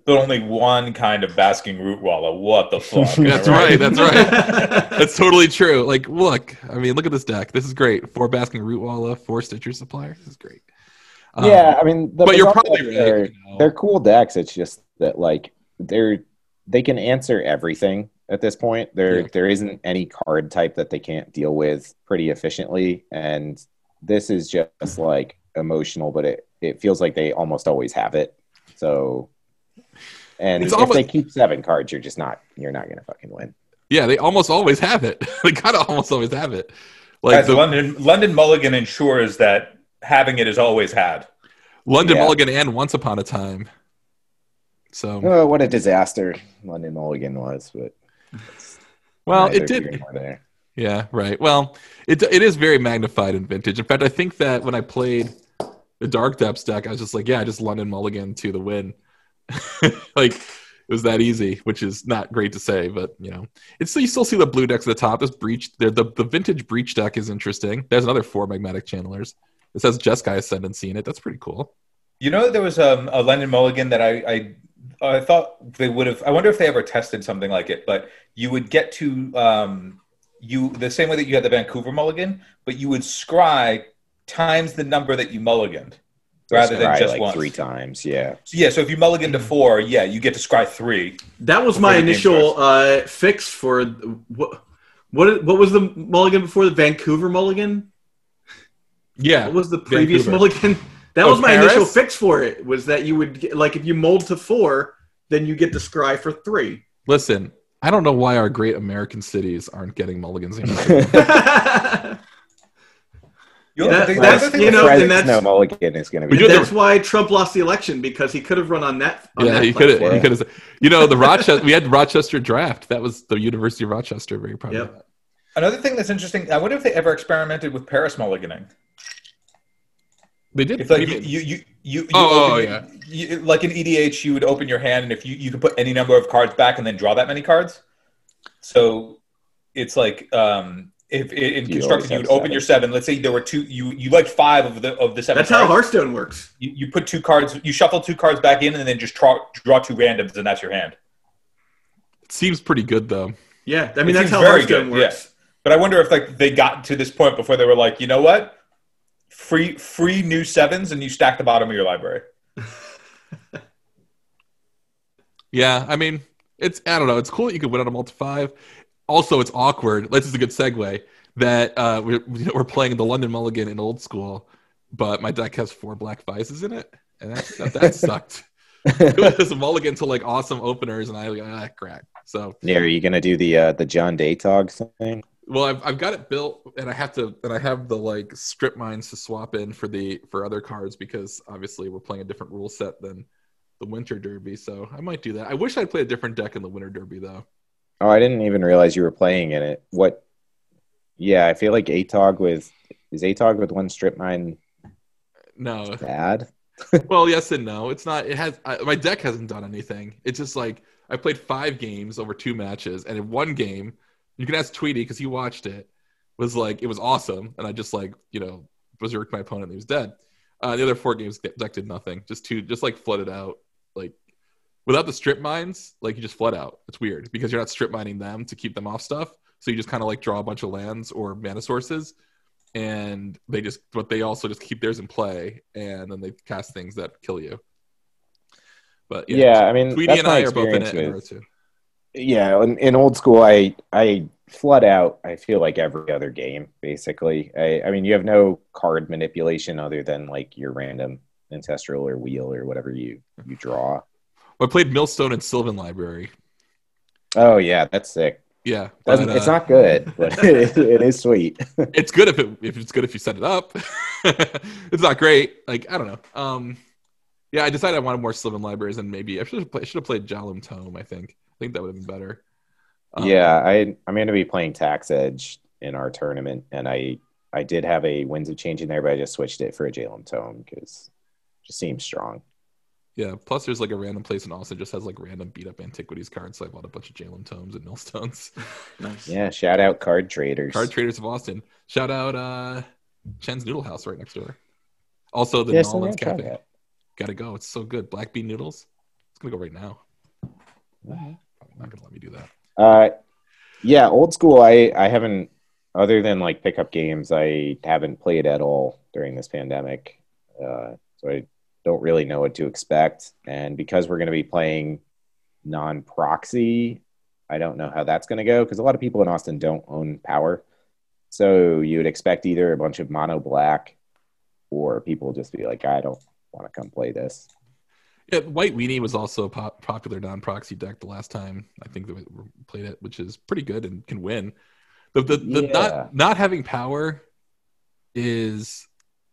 but only one kind of Basking Root Walla. What the fuck? That's right. That's right. That's totally true. Like, look, I mean, look at this deck. This is great. Four Basking Root Walla, four Stitcher Supplier. This is great. Um, yeah, I mean, the but you're Bazaar probably decks right. are- you know. They're cool decks. It's just that like they're they can answer everything at this point. There Yeah. there isn't any card type that they can't deal with pretty efficiently, and this is just like emotional, but it it feels like they almost always have it. So, and It's if almost- they keep seven cards, you're just not you're not gonna fucking win. Yeah, they almost always have it. They kind of almost always have it. Like Guys, the London London Mulligan ensures that having it is always had. London Yeah. Mulligan and Once Upon a Time. So, Oh, what a disaster London Mulligan was, but well, neither it here did. nor there. Yeah, right. Well, it it is very magnified in Vintage. In fact, I think that when I played the Dark Depths deck, I was just like, yeah, I just London Mulligan to the win. Like, it was that easy, which is not great to say, but you know, it's you still see the blue decks at the top. This breach, the the, the Vintage Breach deck is interesting. There's another four Magmatic Channelers. It says Jeskai Ascendancy in it. That's pretty cool. You know, there was um, a London Mulligan that I, I I thought they would have. I wonder if they ever tested something like it. But you would get to um, you the same way that you had the Vancouver Mulligan, but you would scry times the number that you mulliganed, rather than Scry, just like once. three times. Yeah. So, yeah, so if you mulligan to four, yeah, you get to scry three. That was Before my the game initial uh, fix for what. What what was the mulligan before the Vancouver mulligan? Yeah. What was the previous Vancouver. mulligan? That Oh, was my Paris? initial fix for it. Was that you would get, like if you mold to four, then you get to scry for three. Listen, I don't know why our great American cities aren't getting mulligans anymore. You know, That- the- the that's- other thing you with- know, and Fresno that's- Mulligan is going to We be. do That's why Trump lost the election, because he could have run on that. On Yeah, that he could have. platform. He could have. You know, the Rochester. We had Rochester draft. That was the University of Rochester. Very proud Yep. of that. Another thing that's interesting, I wonder if they ever experimented with Paris mulliganing. They did. If like we you, did. you, you, you, you Oh, open, oh, you, like in E D H, you would open your hand, and if you, you could put any number of cards back and then draw that many cards. So it's like um, if in You constructed, always you would have open seven. your seven. Let's say there were two, you you like five of the of the seven. That's how cards. Hearthstone works. You, you put two cards, you shuffle two cards back in, and then just draw draw two randoms, and that's your hand. It seems pretty good though. Yeah, I mean It that's seems how very Hearthstone good, works. But I wonder if like they got to this point before they were like, you know what, free free new sevens, and you stack the bottom of your library. Yeah, I mean, it's I don't know. It's cool that you could win on a multi five. Also, it's awkward. This is a good segue that uh, we're we're playing the London Mulligan in old school, but my deck has four black vices in it, and that that, that sucked. It was a mulligan to like awesome openers, and I like ah crap. So Yeah, are you going to do the uh, the John Daytog thing? well, I've I've got it built, and I have to, and I have the like strip mines to swap in for the for other cards because obviously we're playing a different rule set than the Winter Derby. So I might do that. I wish I'd played a different deck in the Winter Derby though. Oh, I didn't even realize you were playing in it. What? Yeah, I feel like A T O G with is A T O G with one strip mine No, bad. well, yes and no. It's not. It has. I, my deck hasn't done anything. It's just like I played five games over two matches, and in one game, you can ask Tweety because he watched it. Was like it was awesome, and I just like you know berserked my opponent. And he was dead. Uh, the other four games, deck did nothing. Just two, just like flooded out. Like without the strip mines, like you just flood out. It's weird because you're not strip mining them to keep them off stuff. So you just kind of like draw a bunch of lands or mana sources, and they just, but they also just keep theirs in play, and then they cast things that kill you. But yeah, Yeah, I mean Tweety that's and my I are both in experience it. in with. Row two. Yeah, in, in old school, I I flood out. I feel like every other game, basically. I, I mean, you have no card manipulation other than like your random ancestral or wheel or whatever you you draw. I played Millstone and Sylvan Library. Oh yeah, that's sick. Yeah, but, Doesn't, uh, it's not good, but it, it is sweet. it's good if it if it's good if you set it up. It's not great. Like I don't know. Um, yeah, I decided I wanted more Sylvan Libraries, and maybe I should have played, should have played Jalum Tome. I think I think that would have been better. Um, Yeah, I I'm going to be playing Tax Edge in our tournament, and I I did have a Winds of Change in there, but I just switched it for a Jalem Tome because it just seems strong. Yeah. Plus, there's like a random place in Austin just has like random beat up antiquities cards. So I bought a bunch of Jalem Tomes and Millstones. Nice. Yeah, shout out Card Traders. Card Traders of Austin. Shout out uh, Chen's Noodle House right next door. Also, the Yeah, so Nolan's yeah, try Cafe. that. Gotta go. It's so good. Black bean noodles. It's gonna go right now. Probably not gonna let me do that. Uh, yeah, old school. I I haven't, other than like pickup games, I haven't played at all during this pandemic. Uh, so I don't really know what to expect. And because we're going to be playing non-proxy, I don't know how that's going to go because a lot of people in Austin don't own Power. So you would expect either a bunch of mono black or people just be like, I don't want to come play this. Yeah, White Weenie was also a pop- popular non-proxy deck the last time I think that we played it, which is pretty good and can win. The the, the Yeah. not not having Power is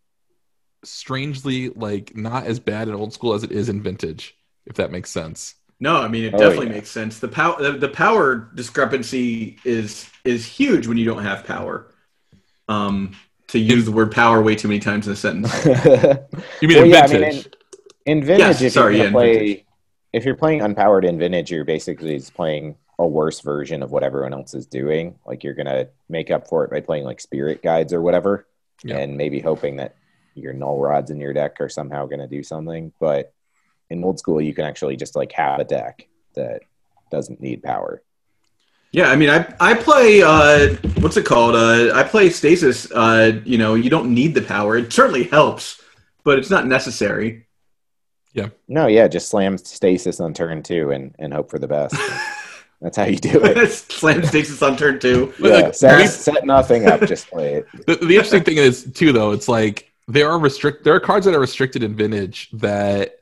strangely like not as bad in old school as it is in vintage, if that makes sense. No, I mean it Oh, definitely yeah. makes sense. The power the, the power discrepancy is is huge when you don't have power. Um, to use the word power way too many times in a sentence. You mean Well, in yeah, I mean, vintage? in, in vintage, Yes, if sorry, you're yeah, gonna in play, vintage. if you're playing unpowered in vintage, you're basically just playing a worse version of what everyone else is doing. Like you're gonna make up for it by playing like spirit guides or whatever, Yeah. and maybe hoping that your null rods in your deck are somehow gonna do something. But in old school, you can actually just like have a deck that doesn't need power. Yeah, I mean, I I play uh, what's it called? Uh, I play Stasis. Uh, you know, you don't need the power. It certainly helps, but it's not necessary. No, yeah, just slam stasis on turn two and, and hope for the best. That's how you do it. Slam Stasis on turn two. But, Yeah, like, set, we- set nothing up, just play it. The, the interesting thing is too, though, it's like there are restrict. There are cards that are restricted in vintage that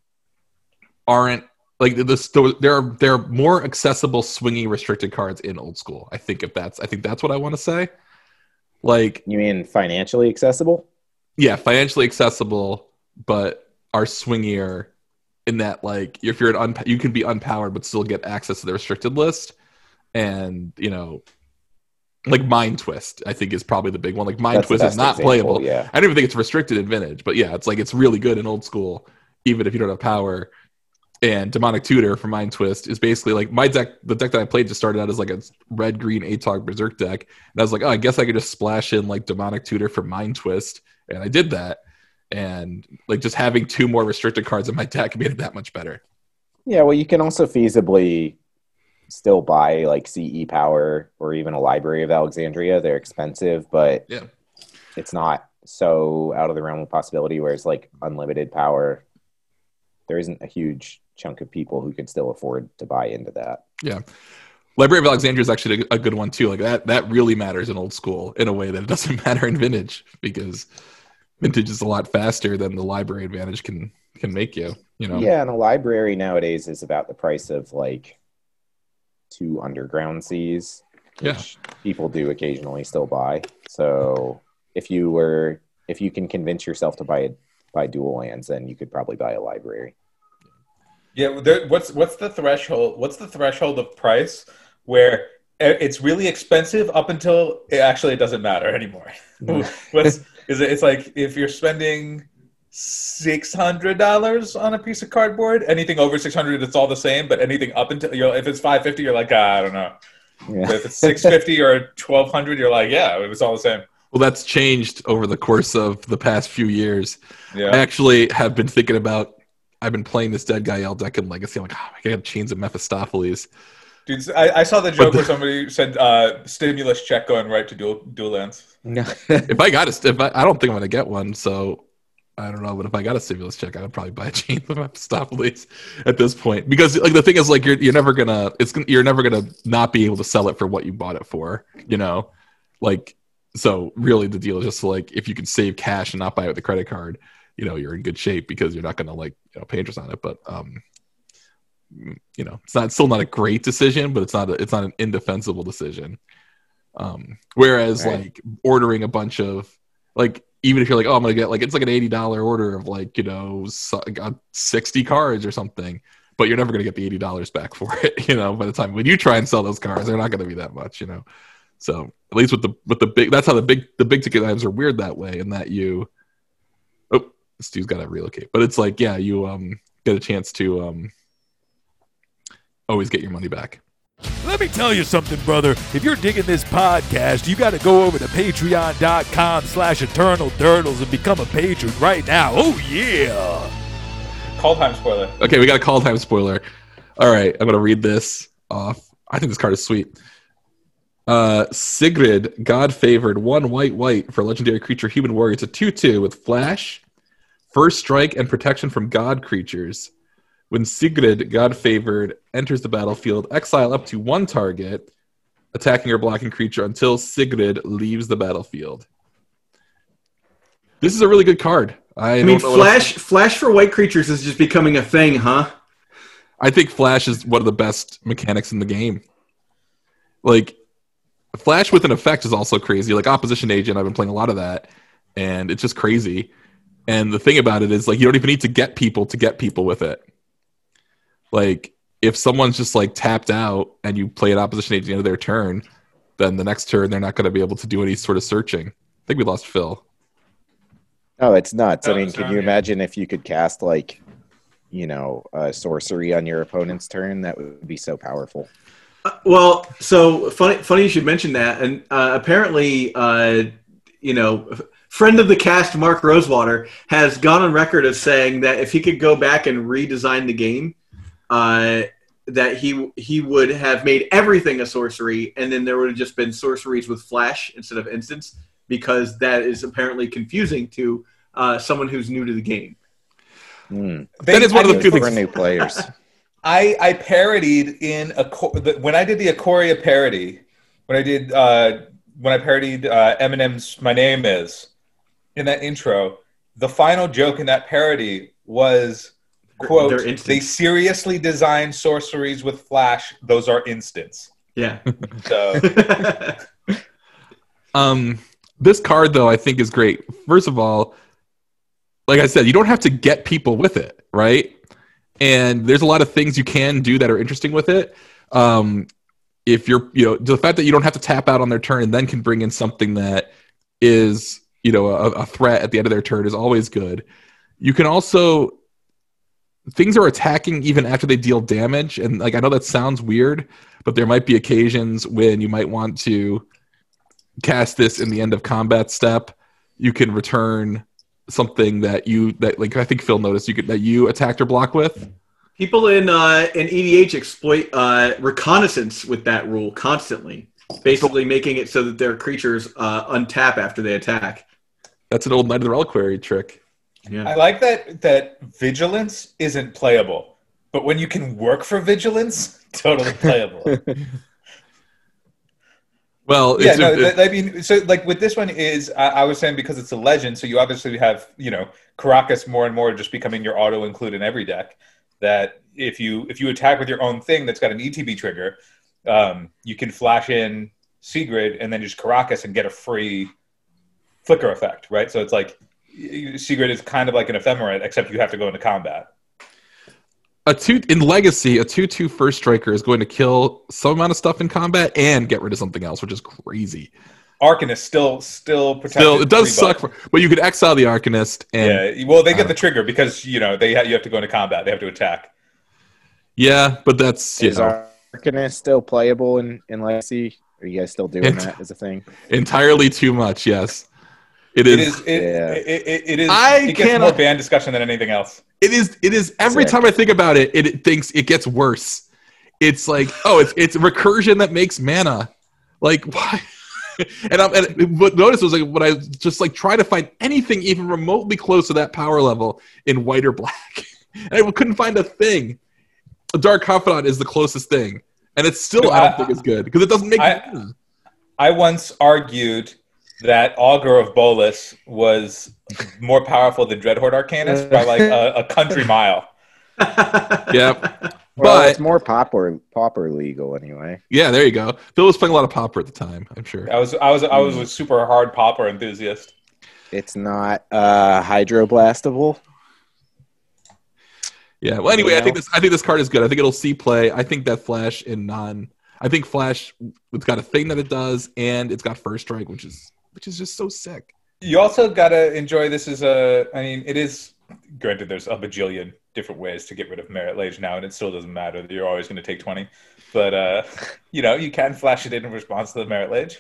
aren't like the. There are there are more accessible swingy restricted cards in old school. I think if that's I think that's what I want to say. Like You mean financially accessible? yeah, financially accessible, but are swingier in that like if you're an unp- you can be unpowered but still get access to the restricted list, and you know. Like Mind Twist, I think is probably the big one. Like Mind That's the Twist is best not example, playable. yeah. I don't even think it's restricted in vintage, but yeah, it's like it's really good in old school, even if you don't have power. And Demonic Tutor for Mind Twist is basically like my deck. The deck that I played just started out as like a red green Atog Berserk deck, and I was like, oh, I guess I could just splash in like Demonic Tutor for Mind Twist, and I did that. And like just having two more restricted cards in my deck made it that much better. Yeah, well, you can also feasibly still buy like C E Power or even a Library of Alexandria. They're expensive, but Yeah. it's not so out of the realm of possibility. Whereas like unlimited power, there isn't a huge chunk of people who can still afford to buy into that. Yeah. Library of Alexandria is actually a, a good one too. Like that, that really matters in old school in a way that it doesn't matter in vintage, because vintage is a lot faster than the library advantage can can make you. You know. Yeah, and a library nowadays is about the price of like two underground seas, which people do occasionally still buy. So if you were, if you can convince yourself to buy buy dual lands, then you could probably buy a library. Yeah, there, what's what's the threshold? What's the threshold of price where it's really expensive up until it actually it doesn't matter anymore? What's is it? It's like if you're spending six hundred dollars on a piece of cardboard, anything over six hundred, it's all the same. But anything up until you know, if it's five fifty, you're like, ah, I don't know. Yeah. But if it's six fifty or twelve hundred, you're like, yeah, it was all the same. Well, that's changed over the course of the past few years. Yeah. I actually have been thinking about. I've been playing this Dead Guy L deck in Legacy. I'm like, oh, I got Chains of Mephistopheles. Dude, I, I saw the joke the- where somebody said uh, stimulus check going right to dual dual lands. No. If I got a, if I, I don't think I'm gonna get one, so I don't know. But if I got a stimulus check, I would probably buy a Chains of Mephistopheles at this point, because like the thing is, like you're you're never gonna it's gonna, you're never gonna not be able to sell it for what you bought it for, you know, like so. Really, the deal is just like if you can save cash and not buy it with a credit card, you know, you're in good shape because you're not gonna like you know pay interest on it. But um, you know, it's not it's still not a great decision, but it's not a, it's not an indefensible decision. Um, whereas Right. like ordering a bunch of like, even if you're like, oh, I'm gonna get like it's like an eighty dollars order of like, you know, so, got sixty cards or something, but you're never gonna get the eighty dollars back for it, you know, by the time when you try and sell those cards, they're not gonna be that much, you know. So at least with the with the big that's how the big the big ticket items are weird that way, in that you oh Stu's gotta relocate. But it's like, yeah, you um get a chance to um always get your money back. Let me tell you something, brother. If you're digging this podcast, you got to go over to patreon.com slash eternal turtles and become a patron right now. Oh, yeah. call time spoiler. Okay, we got a call time spoiler. All right, I'm gonna read this off. I think this card is sweet. Uh, Sigrid, God favored, one white white for legendary creature human warrior. It's a two two with flash, first strike, and protection from God creatures. When Sigrid, God favored, enters the battlefield, exile up to one target, attacking or blocking creature until Sigrid leaves the battlefield. This is a really good card. I, I mean, don't know flash flash for white creatures is just becoming a thing, huh? I think Flash is one of the best mechanics in the game. Like, Flash with an effect is also crazy. Like Opposition Agent, I've been playing a lot of that, and it's just crazy. And the thing about it is, like, you don't even need to get people to get people with it. Like, if someone's just like tapped out and you play an Opposition Agent at the end of their turn, then the next turn they're not going to be able to do any sort of searching. I think we lost Phil. Oh, it's nuts. Oh, I mean, it's can not you here. imagine if you could cast like, you know, a sorcery on your opponent's turn? That would be so powerful. Uh, well, so funny, funny you should mention that. And uh, apparently, uh, you know, friend of the cast Mark Rosewater has gone on record as saying that if he could go back and redesign the game, uh, that he he would have made everything a sorcery, and then there would have just been sorceries with flash instead of instants, because that is apparently confusing to uh, someone who's new to the game. Mm. That is one of the Good few for things. new players. I, I parodied in a the, when I did the Ikoria parody, when I did uh, when I parodied uh, Eminem's "My Name Is" in that intro. The final joke in that parody was, quote, They're instants. "They seriously designed sorceries with flash. Those are instants." Yeah. So Um, this card, though, I think is great. First of all, like I said, you don't have to get people with it, right? And there's a lot of things you can do that are interesting with it. Um, if you're, you know, the fact that you don't have to tap out on their turn and then can bring in something that is, you know, a, a threat at the end of their turn is always good. You can also, things are attacking even after they deal damage. And like, I know that sounds weird, but there might be occasions when you might want to cast this in the end of combat step. You can return something that you that like I think Phil noticed you could that you attacked or block with. People in uh, in E D H exploit uh, reconnaissance with that rule constantly, basically making it so that their creatures uh, untap after they attack. That's an old Knight of the Reliquary trick. Yeah. I like that that vigilance isn't playable, but when you can work for vigilance, totally playable. Well, Yeah, it's, no, it, th- I mean, so like with this one is, I, I was saying because it's a legend, so you obviously have, you know, Caracas more and more just becoming your auto include in every deck. That if you if you attack with your own thing that's got an E T B trigger, um, you can flash in Sigrid and then just Caracas and get a free flicker effect, right? So it's like Sigrid is kind of like an ephemerate, except you have to go into combat. a two in Legacy, a two two first striker is going to kill some amount of stuff in combat and get rid of something else, which is crazy. Arcanist still still protected. Still, it does three suck, bucks. for, but you could exile the Arcanist. And, Yeah, well, they get uh, the trigger because you know they ha- you have to go into combat. They have to attack. yeah, but that's you Is know Arcanist still playable in, in Legacy? Are you guys still doing It- that as a thing? entirely too much. Yes, it It is. is. It, Yeah. it, it, it is. I it gets cannot- more ban discussion than anything else. It is. It is. Every Sick. time I think about it, it, it thinks it gets worse. It's like, oh, it's it's recursion that makes mana. Like why? and I'm and what notice was like when I just like try to find anything even remotely close to that power level in white or black, and I couldn't find a thing. A Dark Confidant is the closest thing, and it's still I don't I- think it's good because it doesn't make. I- mana. I once argued that Augur of Bolus was more powerful than Dreadhorde Arcanist by like a, a country mile. Yeah, Well, but it's more pauper pauper legal anyway. yeah, there you go. Phil was playing a lot of Pauper at the time. I'm sure. I was I was I was a super hard popper enthusiast. It's not uh, hydroblastable. Yeah. Well, anyway, I think know? this. I think this card is good. I think it'll see play. I think that Flash in non. I think Flash. It's got a thing that it does, and it's got first strike, which is which is just so sick. You also gotta enjoy this as a. I mean, it is granted. There's a bajillion different ways to get rid of Merit Lage now, and it still doesn't matter that you're always going to take twenty. But uh, you know, you can flash it in in response to the Merit Lage.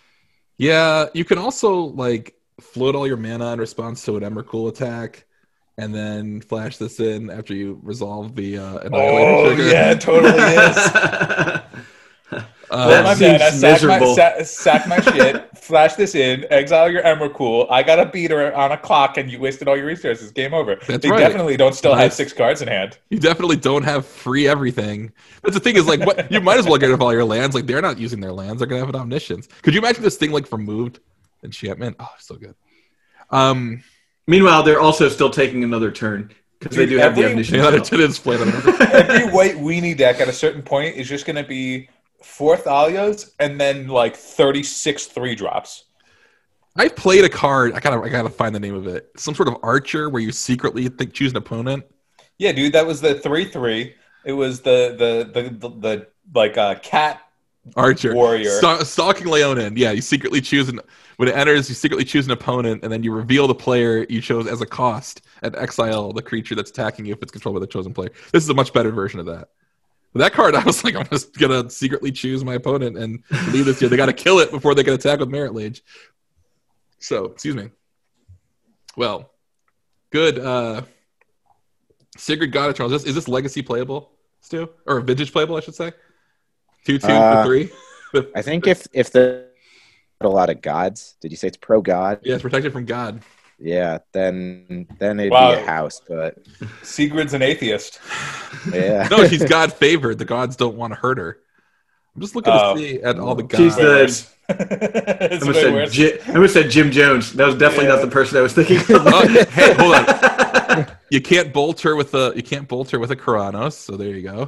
Yeah. You can also like float all your mana in response to an Emrakul attack. and then flash this in after you resolve the uh, Annihilator Oh trigger. yeah, it totally is. Uh, That Well, my seems man, I sack my, miserable. sa- sack my shit, flash this in, exile your Emrakul. I got a beater on a clock, and you wasted all your resources. Game over. That's they right. definitely don't still have Nice. six cards in hand. You definitely don't have free everything. But the thing is, like, what you might as well get rid of all your lands. Like, they're not using their lands; they're gonna have an omniscience. Could you imagine this thing like removed enchantment? Oh, so good. Um, Meanwhile, they're also still taking another turn because they Dude, do have the every- omniscience. the other spell. two is played on Every white weenie deck at a certain point is just going to be four Thalias and then like thirty-six three drops. I played a card. I gotta, I gotta find the name of it. Some sort of archer where you secretly think choose an opponent. Yeah, dude, that was the three three. It was the the the the, the like uh, cat Archer warrior. Sta- stalking Leonin. Yeah, you secretly choose an when it enters. You secretly choose an opponent, and then you reveal the player you chose as a cost and exile the creature that's attacking you if it's controlled by the chosen player. This is a much better version of that. But that card, I was like, I'm just gonna secretly choose my opponent and leave this here. They got to kill it before they can attack with Merit Lage. So, excuse me. Well, good. Uh, Sigrid God of Charles. Is this, is this legacy playable, Stu? Or vintage playable, I should say? Two, two, Uh, for three? I think if if the a lot of gods, did you say it's pro god? Yeah, it's protected from God. Yeah, then then it'd Wow. be a house, but Sigrid's an atheist. yeah. No, she's God favored. The gods don't want to hurt her. I'm just looking Oh. to see at all the gods. She's Way the- worse. I It's almost way said, worse. Ji- I almost said Jim Jones. That was definitely Yeah. not the person I was thinking of. Oh, hey, hold on. You can't bolt her with a you can't bolt her with a Karanos, so there you go.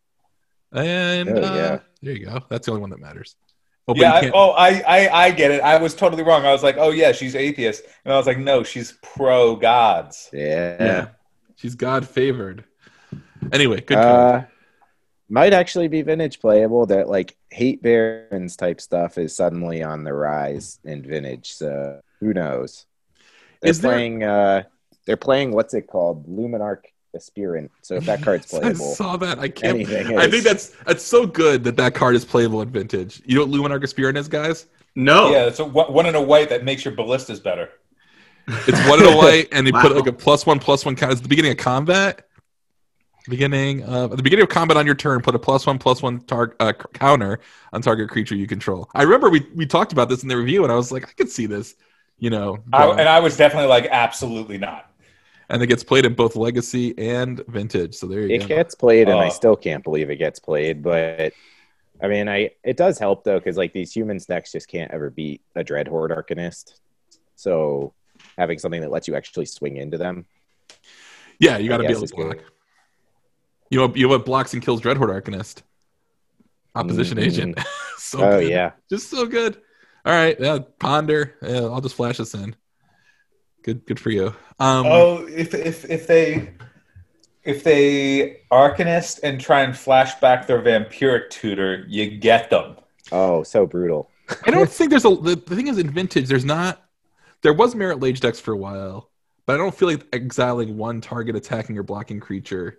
And Oh, uh, yeah. there you go. That's the only one that matters. Oh, but Yeah, you I, can't- oh, I, I, I get it. I was totally wrong. I was like, oh yeah, she's atheist, and I was like, no, she's pro gods. Yeah. Yeah. she's God favored. Anyway, good card. Uh, might actually be vintage playable. That like hate barons type stuff is suddenly on the rise in vintage. So who knows? They're Is there- playing. Uh, they're playing what's it called? Luminarch Aspirant. So if that card's I playable, saw that. I can't. anything I is. think that's that's so good that that card is playable in vintage. You know what Luminarch Aspirant is, guys? No. Yeah, it's a one one in a white that makes your ballistas better. It's one in a white, and they put Wow. like a plus one plus one count. It's the beginning of combat. Beginning of at the beginning of combat on your turn, put a plus one plus one tar- uh, counter on target creature you control. I remember we we talked about this in the review, and I was like, I could see this, you know. I, going. and I was definitely like, absolutely not. And it gets played in both legacy and vintage. So there you it go. gets played, and I Oh. still can't believe it gets played. But I mean, I it does help though, because like these humans decks just can't ever beat a Dreadhorde Arcanist. So having something that lets you actually swing into them. Yeah, you got to I be guess able it's to block. good. You know, you know what blocks and kills Dreadhorde Arcanist? Opposition Mhm. agent. so Oh good. yeah. Just so good. All right, yeah, ponder. Yeah, I'll just flash this in. Good, good for you. Um, Oh, if if if they if they Arcanist and try and flash back their Vampiric tutor, you get them. Oh, so brutal. I don't think there's a. The, the thing is, in vintage, there's not. There was Merit Lage decks for a while, but I don't feel like exiling one target attacking or blocking creature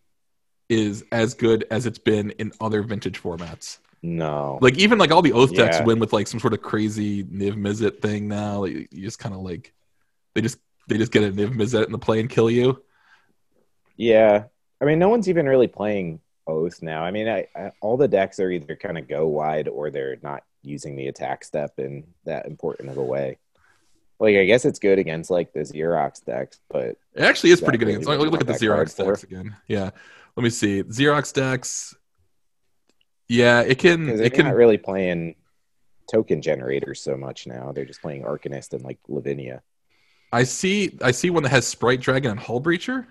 is as good as it's been in other vintage formats. No. Like even like all the Oath decks Yeah. win with like some sort of crazy Niv Mizzet thing now. Like, you just kind of like they just they just get a Niv Mizzet in the play and kill you. Yeah, I mean, no one's even really playing Oath now. I mean, I, I, all the decks are either kind of go wide or they're not using the attack step in that important of a way. Like, I guess it's good against like the Xerox decks, but It actually is Is pretty that good. really Against, what look you look at the want that card Xerox for? decks again. Yeah, let me see Xerox decks. Yeah, it can. because It they're not can. really playing token generators so much now. They're just playing Arcanist and like Lavinia. I see. I see one that has Sprite Dragon and Hull Breacher.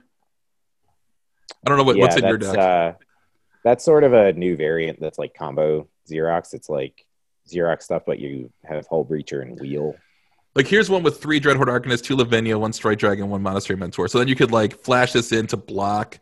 I don't know what, yeah, what's in your that's, deck. Uh, that's sort of a new variant that's like combo Xerox. It's like Xerox stuff, but you have Hull Breacher and Wheel. Like here's one with three Dreadhorde Arcanists, two Lavinia, one Strike Dragon, one Monastery Mentor. So then you could like flash this in to block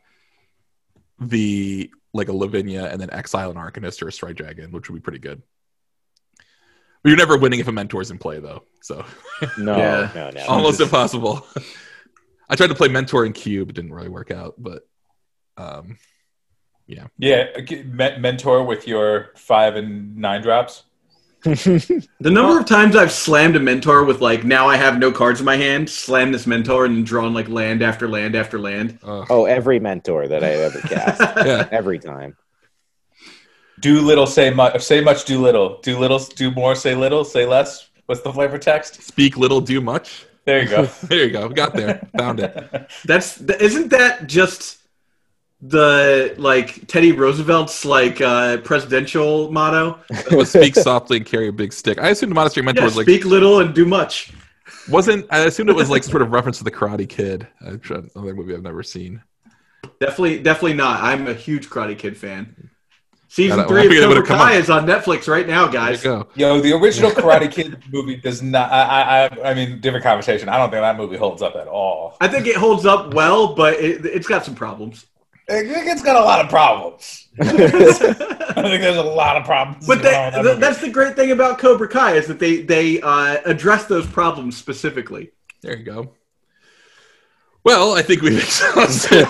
the like a Lavinia and then exile an Arcanist or a Strike Dragon, which would be pretty good. But you're never winning if a Mentor's in play though. So No, Yeah. no, no. almost impossible. I tried to play Mentor in Cube, it didn't really work out, but um Yeah, g- men- mentor with your five and nine drops. The number of times I've slammed a Mentor with like, now I have no cards in my hand, slam this Mentor and drawn like land after land after land. Uh, Oh, every Mentor that I ever cast. yeah. Every time. Do little, say much. Say much, do little. Do little, do more, say little, say less. What's the flavor text? Speak little, do much. There you go. There you go. We got there. Found it. That's isn't that just the like Teddy Roosevelt's like uh, presidential motto? It was speak softly and carry a big stick. I assumed Monastery Mentor Yeah, was like speak little and do much. wasn't. I assumed it was like sort of reference to the Karate Kid. I'm sure another movie I've never seen. Definitely, definitely not. I'm a huge Karate Kid fan. Season I don't- three I figured it of would've Cobra come Kai up. is on Netflix right now, There you guys. go. Yo, the original Karate Kid movie does not. I, I, I, I mean, different conversation. I don't think that movie holds up at all. I think it holds up well, but it, it's got some problems. I think it's got a lot of problems. I think there's a lot of problems. But going they, on with that th- movie. that's the great thing about Cobra Kai is that they they uh, address those problems specifically. There you go. Well, I think we've exhausted.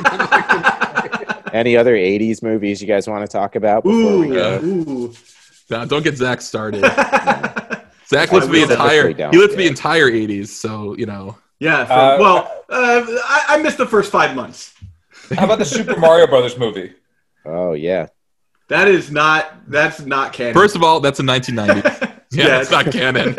Any other eighties movies you guys want to talk about before we Ooh, go? ooh. No, don't get Zach started. Zach lives I the will. entire. Typically don't, He lives the yeah. entire eighties. So you know. Yeah. For, Uh, well, uh, I, I missed the first five months. How about the Super Mario Brothers movie? Oh, yeah. That is not. That's not canon. First of all, that's a nineteen nineties. Yeah, Yeah, it's not canon.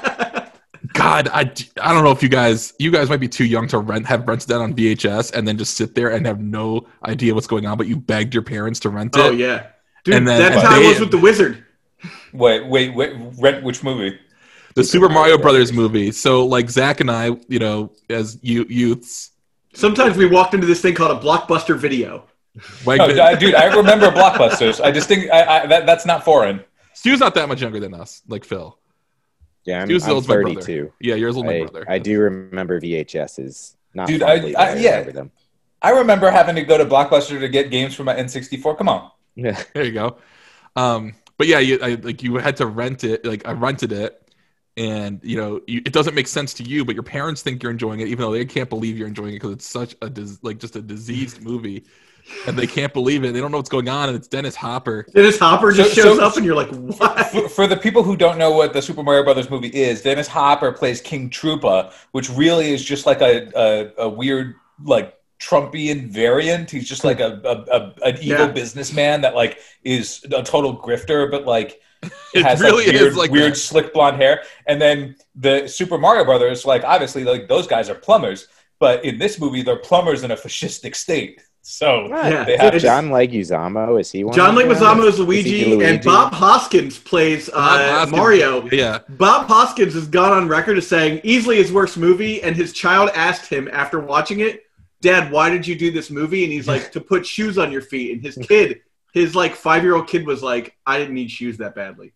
God, I, I don't know if you guys you guys might be too young to rent have rented that on V H S and then just sit there and have no idea what's going on, but you begged your parents to rent it. Oh yeah, dude. And then- that's and how they- it was with the Wizard. Wait, wait, wait. Rent which movie? The Super Mario Brothers movie. So like Zach and I, you know, as you, youths, Sometimes we walked into this thing called a Blockbuster Video. like Oh, I- dude, I remember Blockbusters. I just think I, I, that that's not foreign. Stu's not that much younger than us, like Phil. Yeah, I'm, Stu's as I'm old as my brother. thirty-two. Yeah, you're as old as my I, brother. I do remember V H S's. Not Dude, I- fondly, I- but yeah. remember them. I remember having to go to Blockbuster to get games for my N sixty-four. Come on. Yeah. There you go. Um, but yeah, you, I, like you had to rent it. Like I rented it, and you know you, it doesn't make sense to you, but your parents think you're enjoying it, even though they can't believe you're enjoying it because it's such a dis- like just a diseased movie, and they can't believe it. They don't know what's going on, and it's Dennis Hopper. Dennis Hopper just So- shows so- up, and you're like, "What?" For, for the people who don't know what the Super Mario Brothers movie is, Dennis Hopper plays King Troopa, which really is just like a a, a weird like Trumpian variant. He's just like a, a, a an evil Yeah. businessman that like is a total grifter, but like It has really like, weird, is like weird that. slick blonde hair. And then the Super Mario Brothers, like obviously like those guys are plumbers, but in this movie they're plumbers in a fascistic state. So Yeah. they have It's- John Leguizamo, is he one? John of them? Leguizamo is Is he Luigi, and Luigi? Bob Hoskins plays uh, Bob Hoskins- Mario. Yeah, Bob Hoskins has gone on record as saying easily his worst movie, and his child asked him after watching it, "Dad, why did you do this movie?" And he's like, "To put shoes on your feet." And his kid, his like five-year-old kid, was like, "I didn't need shoes that badly."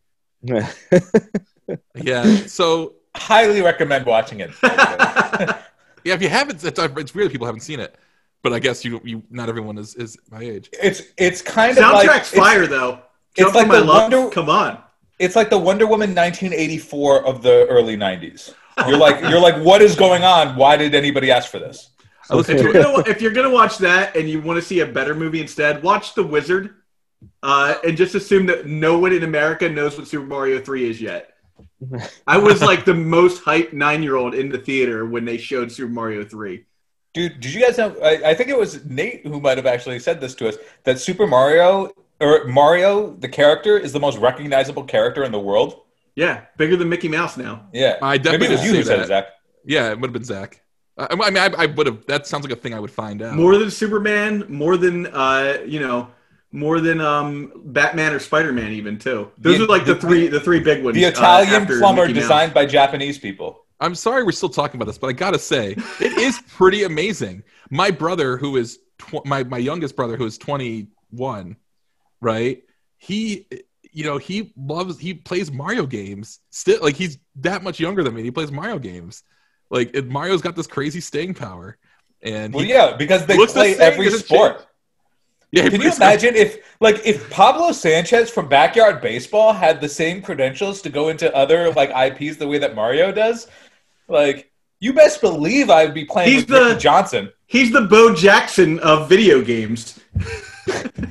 yeah. So highly recommend watching it. yeah, if you haven't, it's, it's weird that people haven't seen it, but I guess you you not everyone is is my age. It's it's kind of like Soundtrack's it's- fire though. it's Jump like for my the love. Wonder- Come on. It's like the Wonder Woman nineteen eighty-four of the early nineties. You're like you're like, what is going on? Why did anybody ask for this? I listened If to you're, it. gonna, if you're gonna watch that and you want to see a better movie instead, watch The Wizard, uh, and just assume that no one in America knows what Super Mario three is yet. I was like the most hyped nine-year-old in the theater when they showed Super Mario three. Dude, did you guys know? I, I think it was Nate who might have actually said this to us that Super Mario or Mario, the character, is the most recognizable character in the world. Yeah, bigger than Mickey Mouse now. Yeah, I definitely maybe it was did you who say said that. it, Zach. Yeah, it would have been Zach. I, I mean, I, I would have. That sounds like a thing I would find out. More than Superman, more than uh, you know, more than um, Batman or Spider-Man, even too. Those The- are like the, the- three, the three big ones. The uh, Italian after plumber Mickey Mouse. designed by Japanese people. I'm sorry we're still talking about this, but I gotta say it is pretty amazing. My brother, who is tw- my my youngest brother, who is twenty-one, right? He, you know, he loves he plays Mario games. Still, like he's that much younger than me. And he plays Mario games. Like it, Mario's got this crazy staying power, and Well, he, yeah, because they looks the play same, every doesn't sport. change. yeah. he Can you plays- imagine if, like, if Pablo Sanchez from Backyard Baseball had the same credentials to go into other like I Ps the way that Mario does? Like, you best believe I'd be playing He's with Ricky the- Johnson. He's the Bo Jackson of video games.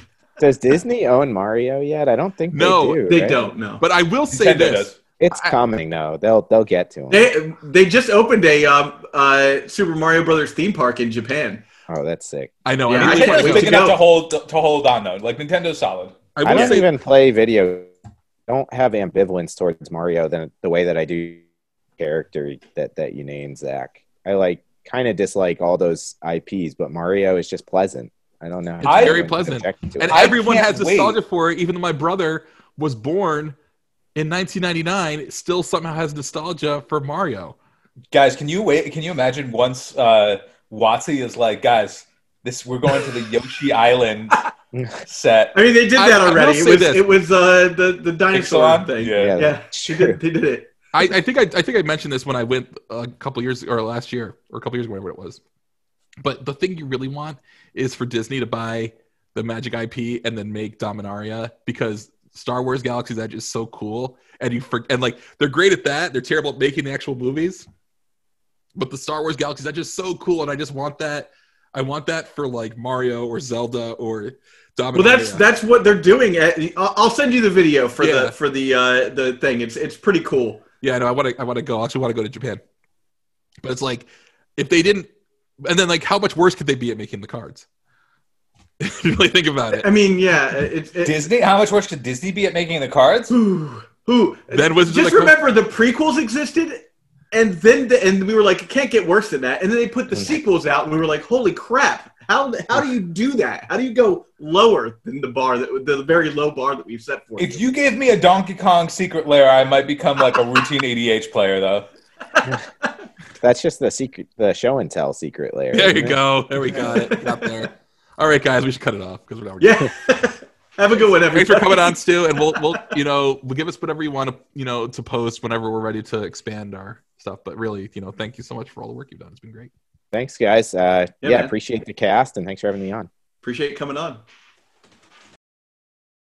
Does Disney own Mario yet? I don't think No, they do. They right? don't know. But I will say Nintendo this. does. It's I- coming though. They'll they'll get to him. They they just opened a um, uh, Super Mario Brothers theme park in Japan. Oh, that's sick. I know. Yeah, I, I really can't wanna wait go. Nintendo's big enough go. to hold to hold on though. Like Nintendo's solid. I I will don't say even play video. Don't have ambivalence towards Mario than the way that I do character that that you named, Zach. I like kind of dislike all those I Ps, but Mario is just pleasant. I don't know. It's how very everyone pleasant. object to and it. I everyone can't has nostalgia wait. for it. Even though my brother was born in nineteen ninety-nine, it still somehow has nostalgia for Mario. Guys, can you wait? Can you imagine once uh, Watsy is like, guys, this we're going to the Yoshi Island set. I mean, they did I- that I will already. It say was this. it was uh, the the dinosaur Ixalan? thing. Yeah. Yeah, Yeah, that's they true. did, they did it. I, I think I, I think I mentioned this when I went a couple years or last year or a couple years ago, whatever it was. But the thing you really want is for Disney to buy the Magic I P and then make Dominaria, because Star Wars Galaxy's Edge is so cool, and you for, and like they're great at that. They're terrible at making the actual movies, but the Star Wars Galaxy's Edge is so cool, and I just want that. I want that for like Mario or Zelda or Dominaria. Well, that's that's what they're doing. At, I'll I'll send you the video for Yeah. the for the uh, the thing. It's it's pretty cool. Yeah, no, I want to. I want to go. I actually want to go to Japan. But it's like if they didn't, and then like how much worse could they be at making the cards? If you really think about it. I mean, yeah, it's it, Disney? How much worse could Disney be at making the cards? Ooh, ooh. Then Wizards of Just the Coast- remember the prequels existed, and then the, and we were like, it can't get worse than that. And then they put the sequels out, and we were like, holy crap! How how do you do that? How do you go lower than the bar that the very low bar that we've set for If you gave me a Donkey Kong secret lair, I might become like a routine A D H player, though. That's just the secret, the show and tell secret layer. There isn't you it? go. There we got it. Got there. All right, guys, we should cut it off because we're not. Yeah. Have a good one, everybody. Thanks for coming on, Stu, and we'll we'll you know we'll give us whatever you want to you know to post whenever we're ready to expand our stuff. But really, you know, thank you so much for all the work you've done. It's been great. Thanks, guys. Uh, Yeah, yeah, man. appreciate the cast, and thanks for having me on. Appreciate you coming on.